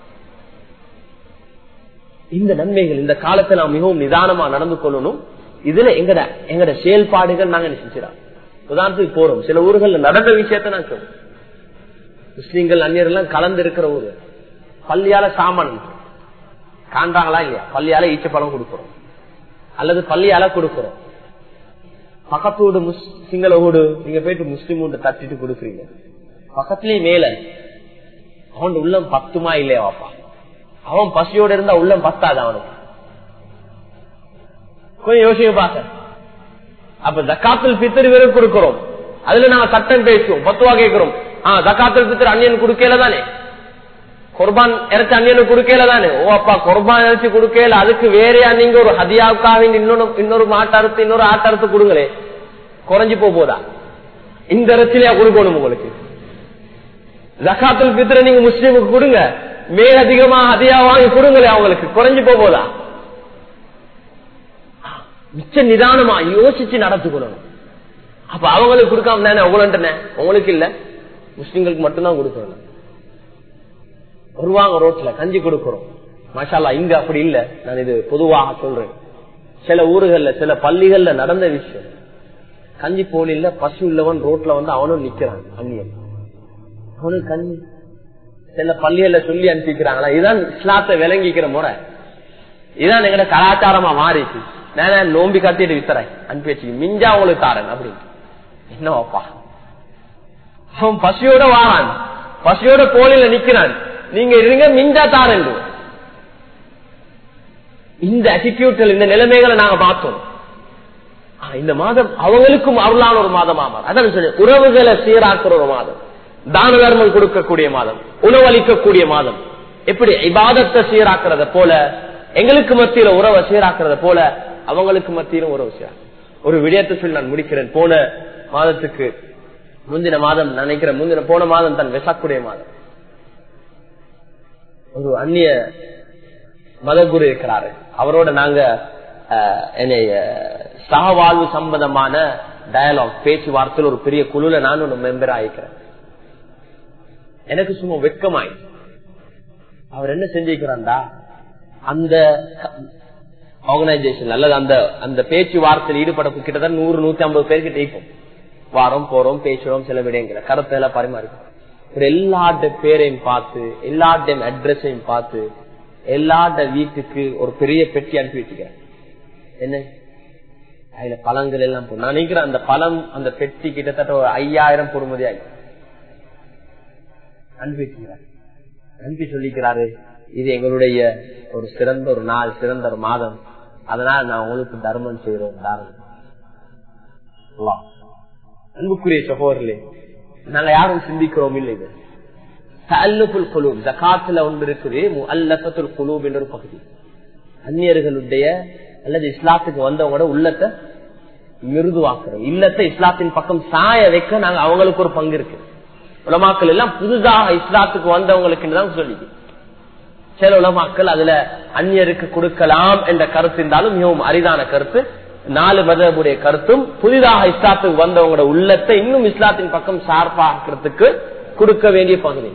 இந்த நன்மைகள் இந்த காலத்தில் நாம் மிகவும் நிதானமா நடந்து கொள்ளணும். இதுல எங்கட எங்கட செயல்பாடுகள் நாங்க நினைச்சிடோம். உதாரணத்துக்கு போறோம், சில ஊர்கள் நடந்த விஷயத்த நான் சொல்றேன். முஸ்லீம்கள் அந்நியர் எல்லாம் கலந்து இருக்கிற ஊரு, பள்ளியால சாமான் காண்றாங்களா இல்லையா? பள்ளியால ஈச்ச பழம் கொடுக்கிறோம் அல்லது பள்ளியால கொடுக்கிறோம். பக்கத்தோடு சிங்கள ஊடு நீங்க போயிட்டு முஸ்லீம் ஊடு தட்டிட்டு கொடுக்குறீங்க. பக்கத்திலேயே மேல அவன் உள்ளம் பத்துமா இல்லையா வாப்பா? அவன் பசியோட இருந்தா உள்ளம் பத்தாது அவனுக்கு. கொஞ்சம் யோசிக்க பாக்க. அப்ப ஜக்காத்துல் ஃபித்ர் வெறும் கொடுக்கிறோம், அதுல நாங்க சட்டம் பேசுவோம், பத்துவா கேட்கிறோம். ஆஹ் ஜக்காத்துல் ஃபித்ர் அந்நியன் கொடுக்கல தானே, குர்பான் இறைச்சி அந்நியனுக்கு கொடுக்கல தானே. ஓ அப்பா குர்பான் இறைச்சி கொடுக்கல, அதுக்கு வேறையா நீங்க ஒரு ஹதியாவுக்காக இன்னொரு இன்னொரு மாட்டறுத்து இன்னொரு ஆட்டறுத்து கொடுங்களே, குறைஞ்சு போதா? இந்த இறைச்சிலையா கொடுக்கணும் உங்களுக்கு? ஜகாத்துல் ஃபித்ர நீங்க முஸ்லீமுக்கு கொடுங்க, மேல் அதிகமா ஹதியா வாங்கி கொடுங்களே அவங்களுக்கு, குறைஞ்சு போதா? மிச்ச நிதானமா யோசிச்சு நடத்துக்கணும். அப்ப அவங்களுக்கு கொடுக்காம தானே உங்கள உங்களுக்கு இல்ல, முஸ்லிம்களுக்கு மட்டும்தான் கொடுக்கணும். வருவாங்க ரோட்ல கஞ்சி கொடுக்கிறோம், மாஷால்லா. இங்க அப்படி இல்ல, நான் இது பொதுவாக சொல்றேன். சில ஊர்கள்ல சில பள்ளிகள்ல நடந்த விஷயம், கஞ்சி போல இல்ல, பசு இல்லவன் ரோட்ல வந்து அவனும் நிக்கிறான் அந்நியன், அவனுக்கு கஞ்சி. சில பள்ளிகள்ல சொல்லி அனுப்பிக்கிறாங்களா, இதுதான் இஸ்லாத்தை விளங்கிக்கிற முறை, இதுதான் எங்கட கலாச்சாரமா மாறிச்சு. நான் நோம்பி கட்டிட்டு வித்துறேன் அனுப்பி வச்சு மிஞ்சா உங்களுக்கு தாரன் அப்படின்னு. என்னவாப்பா, அவன் பசியோட வாரான், பசியோட கோழில நிக்கிறான், நீங்க இருங்க மிஞ்சா தாரன். இந்த அட்டிடியூட்கள் இந்த நிலைமைகளை நாங்க பார்த்தோம். இந்த மாதம் அவங்களுக்கும் அருளான ஒரு மாதமா மாறும். அதான் சொல்லி உறவுகளை சீராக்குற ஒரு மாதம், தான தர்மம் கொடுக்கக்கூடிய மாதம், உணவளிக்கக்கூடிய மாதம். எப்படி இபாதத்தை சீராக்குறத போல எங்களுக்கு மத்தியில உறவை சீராக்குறத போல அவங்களுக்கு மத்தியிலும் உறவு சீரா. ஒரு விடயத்தை சொல்லி நான் முடிக்கிறேன். போன மாதத்துக்கு முந்தின மாதம் நினைக்கிறேன், முந்தின போன மாதம் தான் வெசாக்குடைய மாதம். ஒரு அந்நிய மதகுரு இருக்கிறாரு, அவரோட நாங்க என்னைய சகவாழ்வு சம்பந்தமான டயலாக் பேச்சுவார்த்தையில் ஒரு பெரிய குழுல நான் ஒரு மெம்பர் ஆயிக்கிறேன். எனக்கு சும்மா வெட்கமாய் அவர் என்ன செஞ்சிருக்கிறான்டா, அந்த ஆர்கனைசேஷன் அல்லது அந்த அந்த பேச்சுவார்த்தையில் ஈடுபட கிட்டத்தட்ட நூறு நூத்தி ஐம்பது பேர்கிட்ட இருக்கும். வாரம் போறோம், பேசுறோம், சில விடயங்களை கருத்தை பரிமாறிக்கும். எல்லாட்ட பேரையும் பார்த்து, எல்லாட்ட அட்ரஸையும் பார்த்து, எல்லாட்ட வீட்டுக்கு ஒரு பெரிய பெட்டி அனுப்பி வச்சுக்கிறேன். என்ன அதுல பழங்கள் எல்லாம் நான் நினைக்கிறேன், அந்த பழம் அந்த பெட்டி கிட்டத்தட்ட ஒரு ஐயாயிரம் பொறுமதி ஆகி அனுப்பி வச்சுக்கிறார். அனுப்பி சொல்லிக்கிறாரு, இது எங்களுடைய ஒரு சிறந்த ஒரு நாள், சிறந்த ஒரு மாதம், அதனால நான் உங்களுக்கு தர்மம் செய்யறோம். அன்புக்குரிய சகோதரர்களே, நாங்க யாரும் சிந்திக்கிறோம் இல்லை. இது தஅல்லுஃபுல் குலூப், ஜகாத்துல ஒன்று இருக்குது, முஅல்லஃபத்துல் குலூப் என்ற ஒரு பகுதி. அந்நியர்களுடைய அல்லது இஸ்லாத்துக்கு வந்தவங்களோட உள்ளத்தை மிருதுவாக்குறோம், இல்லத்தை இஸ்லாத்தின் பக்கம் சாய வைக்க நாங்க அவங்களுக்கு ஒரு பங்கு இருக்கு. உலமாக்கள் எல்லாம் புதுதாக இஸ்லாத்துக்கு வந்தவங்களுக்கு தான் சொல்லி, சில உலமாக்கள் அதுல அந்நியருக்கு கொடுக்கலாம் என்ற கருத்து இருந்தாலும் மிகவும் அரிதான கருத்து. நாலு மதபுடைய கருத்தும் புதிதாக இஸ்லாத்துக்கு வந்தவங்களோட உள்ளத்தை இன்னும் இஸ்லாத்தின் பக்கம் சார்பாக்கிறதுக்கு கொடுக்க வேண்டிய பகுதி.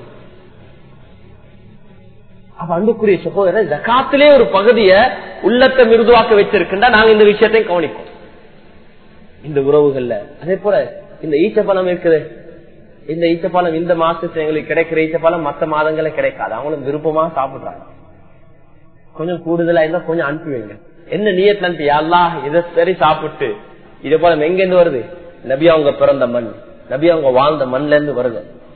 அப்ப அன்புக்குரிய சகோதரர், ஜகாத்திலே ஒரு பகுதியை உள்ளத்தை மிருதுவாக்க வச்சிருக்கின்றா நாங்க இந்த விஷயத்தையும் கவனிப்போம். இந்த உறவுகள்ல அதே போல இந்த ஈச்சப்பழம் இருக்குது, இந்த ஈச்சப்பழம் இந்த மாசத்துல எங்களுக்கு கிடைக்கிற ஈச்சப்பழம் மற்ற மாதங்களே கிடைக்காது, அவங்களும் விருப்பமா சாப்பிடுறாங்க. கொஞ்சம் கூடுதலா இருந்தா கொஞ்சம் அனுப்பி வைங்க. என்ன நியத்துல அனுப்பி, அல்லாஹ் இதை சரி சாப்பிட்டு, இதே போல எங்க இருந்து வருது, நபி அவங்க பிறந்த மண், நபி அவங்க வாழ்ந்த மண்ல இருந்து வருது.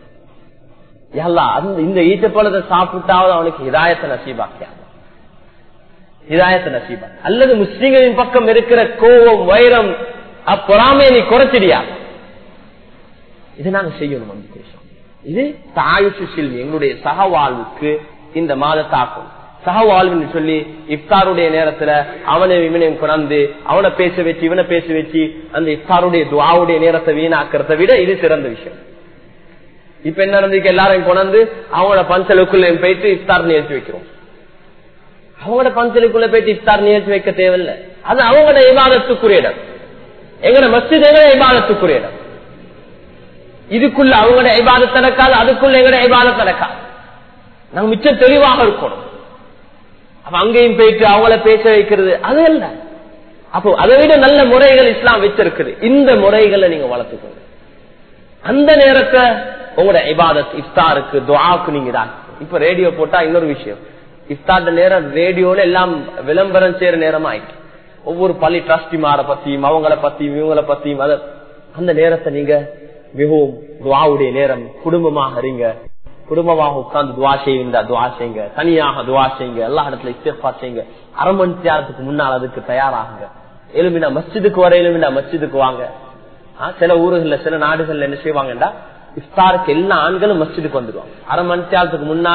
இந்த ஈச்சப்பழத்தை சாப்பிட்டாவது அவனுக்கு ஹிதாயத்தை நசீபாக்கியா, ஹிதாயத்தை நசீபா. அல்லது முஸ்லிம்களின் பக்கம் இருக்கிற கோபம், வைரம், அப்பொறாமையை நீ குறைச்சிடியா, இது நாங்க செய்யணும். இது தாயுஷு செல்வி, எங்களுடைய சகவாழ்வுக்கு இந்த மாதத்தாக்கும். சகவாழ்வுன்னு சொல்லி இஃப்தாருடைய நேரத்துல அவனை இவனையும் கொண்டு அவனை பேச வச்சு இவனை பேச வச்சு அந்த இஃப்தாருடைய துஆவுடைய நேரத்தை வீணாக்கிறத விட இது சிறந்த விஷயம். இப்ப என்ன நடந்துக்கு, எல்லாரையும் கொண்டு அவங்களோட பஞ்சலுக்குள்ள போயிட்டு இஃப்தார் நிகழ்ச்சி வைக்கிறோம். அவங்களோட பஞ்சலுக்குள்ள போயிட்டு இஃப்தார் நிகழ்ச்சி வைக்க தேவையில்லை, அது அவங்களோட இபாதத்துக்குரிய இடம். எங்களோட மஸ்ஜித் எங்களோட இபாதத்துக்குரிய இடம். இதுக்குள்ள அவங்களோட இபாதத் நடக்காது, அதுக்குள்ள எங்களோட இபாதத் நடக்காது. நாங்க மிச்சம் தெளிவாக இருக்கணும். அப்ப அங்கேயும் போயிட்டு அவங்கள பேச வைக்கிறது அது அல்ல. அப்போ அதை விட நல்ல முறைகள் இஸ்லாம் வச்சிருக்குது. இந்த முறைகளை நீங்க வளர்த்துக்கோங்க. அந்த நேரத்தை உங்களோட இபாதத் இஃப்தாருக்கு துஆக்கு நீங்க தான். இப்ப ரேடியோ போட்டா இன்னொரு விஷயம், இஃப்தார் நேரம் ரேடியோல எல்லாம் விளம்பரம் செய்யற நேரமா ஆயிட்டு, ஒவ்வொரு பள்ளி டிரஸ்டிமார பத்தியும் அவங்கள பத்தியும் இவங்கள பத்தியும் அத அந்த நேரத்தை நீங்க மிகவும் துஆவுடைய நேரம், குடும்பமாக இருங்க, குடும்பமாக உட்கார்ந்து துஆ செய்யுங்க, துஆ செய்யுங்க, தனியாக துஆ செய்யுங்க, எல்லா இடத்துல இஸ்திக்ஃபார் செய்யுங்க. அரை மணி நேரத்துக்கு முன்னால் அதுக்கு தயாராகுங்க. எலுமினா மஸ்ஜிதுக்கு வர எலுமினா மஸ்ஜிதுக்கு வாங்க. சில ஊர்கள்ல சில நாடுகள்ல என்ன செய்வாங்கடா, இஃப்தாருக்கு எல்லா ஆண்களும் மஸ்ஜிதுக்கு வந்துடுவாங்க. அரை மணி நேரத்துக்கு முன்னால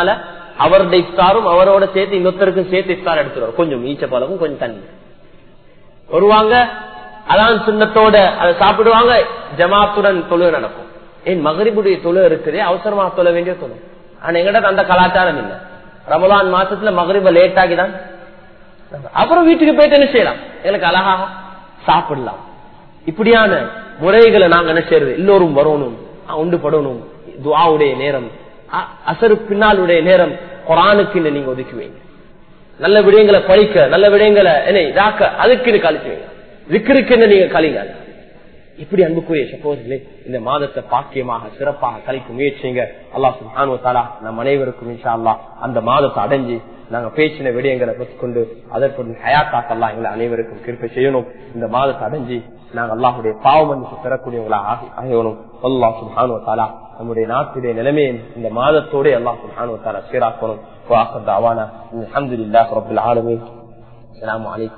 அவருடைய இஃப்தாரும் அவரோட சேர்த்து இன்னொருத்தருக்கும் சேர்த்து இஃப்தார் எடுத்துருவார். கொஞ்சம் ஈச்ச பழமும் கொஞ்சம் தண்ணி வருவாங்க. அதான் சுண்ணத்தோட அதை சாப்பிடுவாங்க. ஜமாத்துடன் தொழுகை நடக்கும். ஏன் மகரிபுடைய தொழுகை இருக்குது, அவசரமா தொழ வேண்டிய தொழு. ஆனா எங்கிட்ட அந்த கலாச்சாரம் இல்லை. ரமலான் மாசத்துல மகரிப லேட் ஆகிதான் அப்புறம் வீட்டுக்கு போயிட்டு என்ன செய்யலாம், எனக்கு அழகாக சாப்பிடலாம். இப்படியான முறைகளை நாங்க என்ன செய்யறது, எல்லோரும் வரணும், உண்டுபடணும். துஆவுடைய நேரம், அசரு பின்னாலுடைய நேரம் குர்ஆனுக்கு நீங்க ஒதுக்குவீங்க. நல்ல விடயங்களை படிக்க, நல்ல விடயங்களை என்ன இதாக்க, அதுக்கு கழிச்சுவீங்க. விக்கிருக்கு நீங்க கழிங்க. இப்படி அன்புக்குரிய சகோதரர்களே, இந்த மாதத்தை பாக்கியமாக சிறப்பாக கழிக்க முயற்சிங்க. அல்லாஹ் சுப்ஹானஹு வ தஆலா நம் அனைவருக்கும் இன்ஷா அல்லாஹ் அந்த மாதத்தை அடைஞ்சு நாங்க பேசின விடயங்களை பெற்றுக்கொண்டு அதற்கு ஹயாத்தாக்க அல்லாஹ் எங்களை அனைவருக்கும் கிருபை செய்யணும். இந்த மாதத்தை அடைஞ்சு நாங்கள் அல்லாஹுடைய பாவமன்னிப்பு பெறக்கூடியவங்களாக ஆகணும். அல்லாஹ் சுப்ஹானஹு வ தஆலா நம்முடைய நாட்டுடைய நிலைமையை இந்த மாதத்தோட அல்லாஹ் சுப்ஹானஹு வ தஆலா சீராக்கணும். வ ஆகிரு தஅவானா அல்ஹம்துலில்லாஹி ரப்பில் ஆலமீன். அஸ்ஸலாமு அலைக்கும்.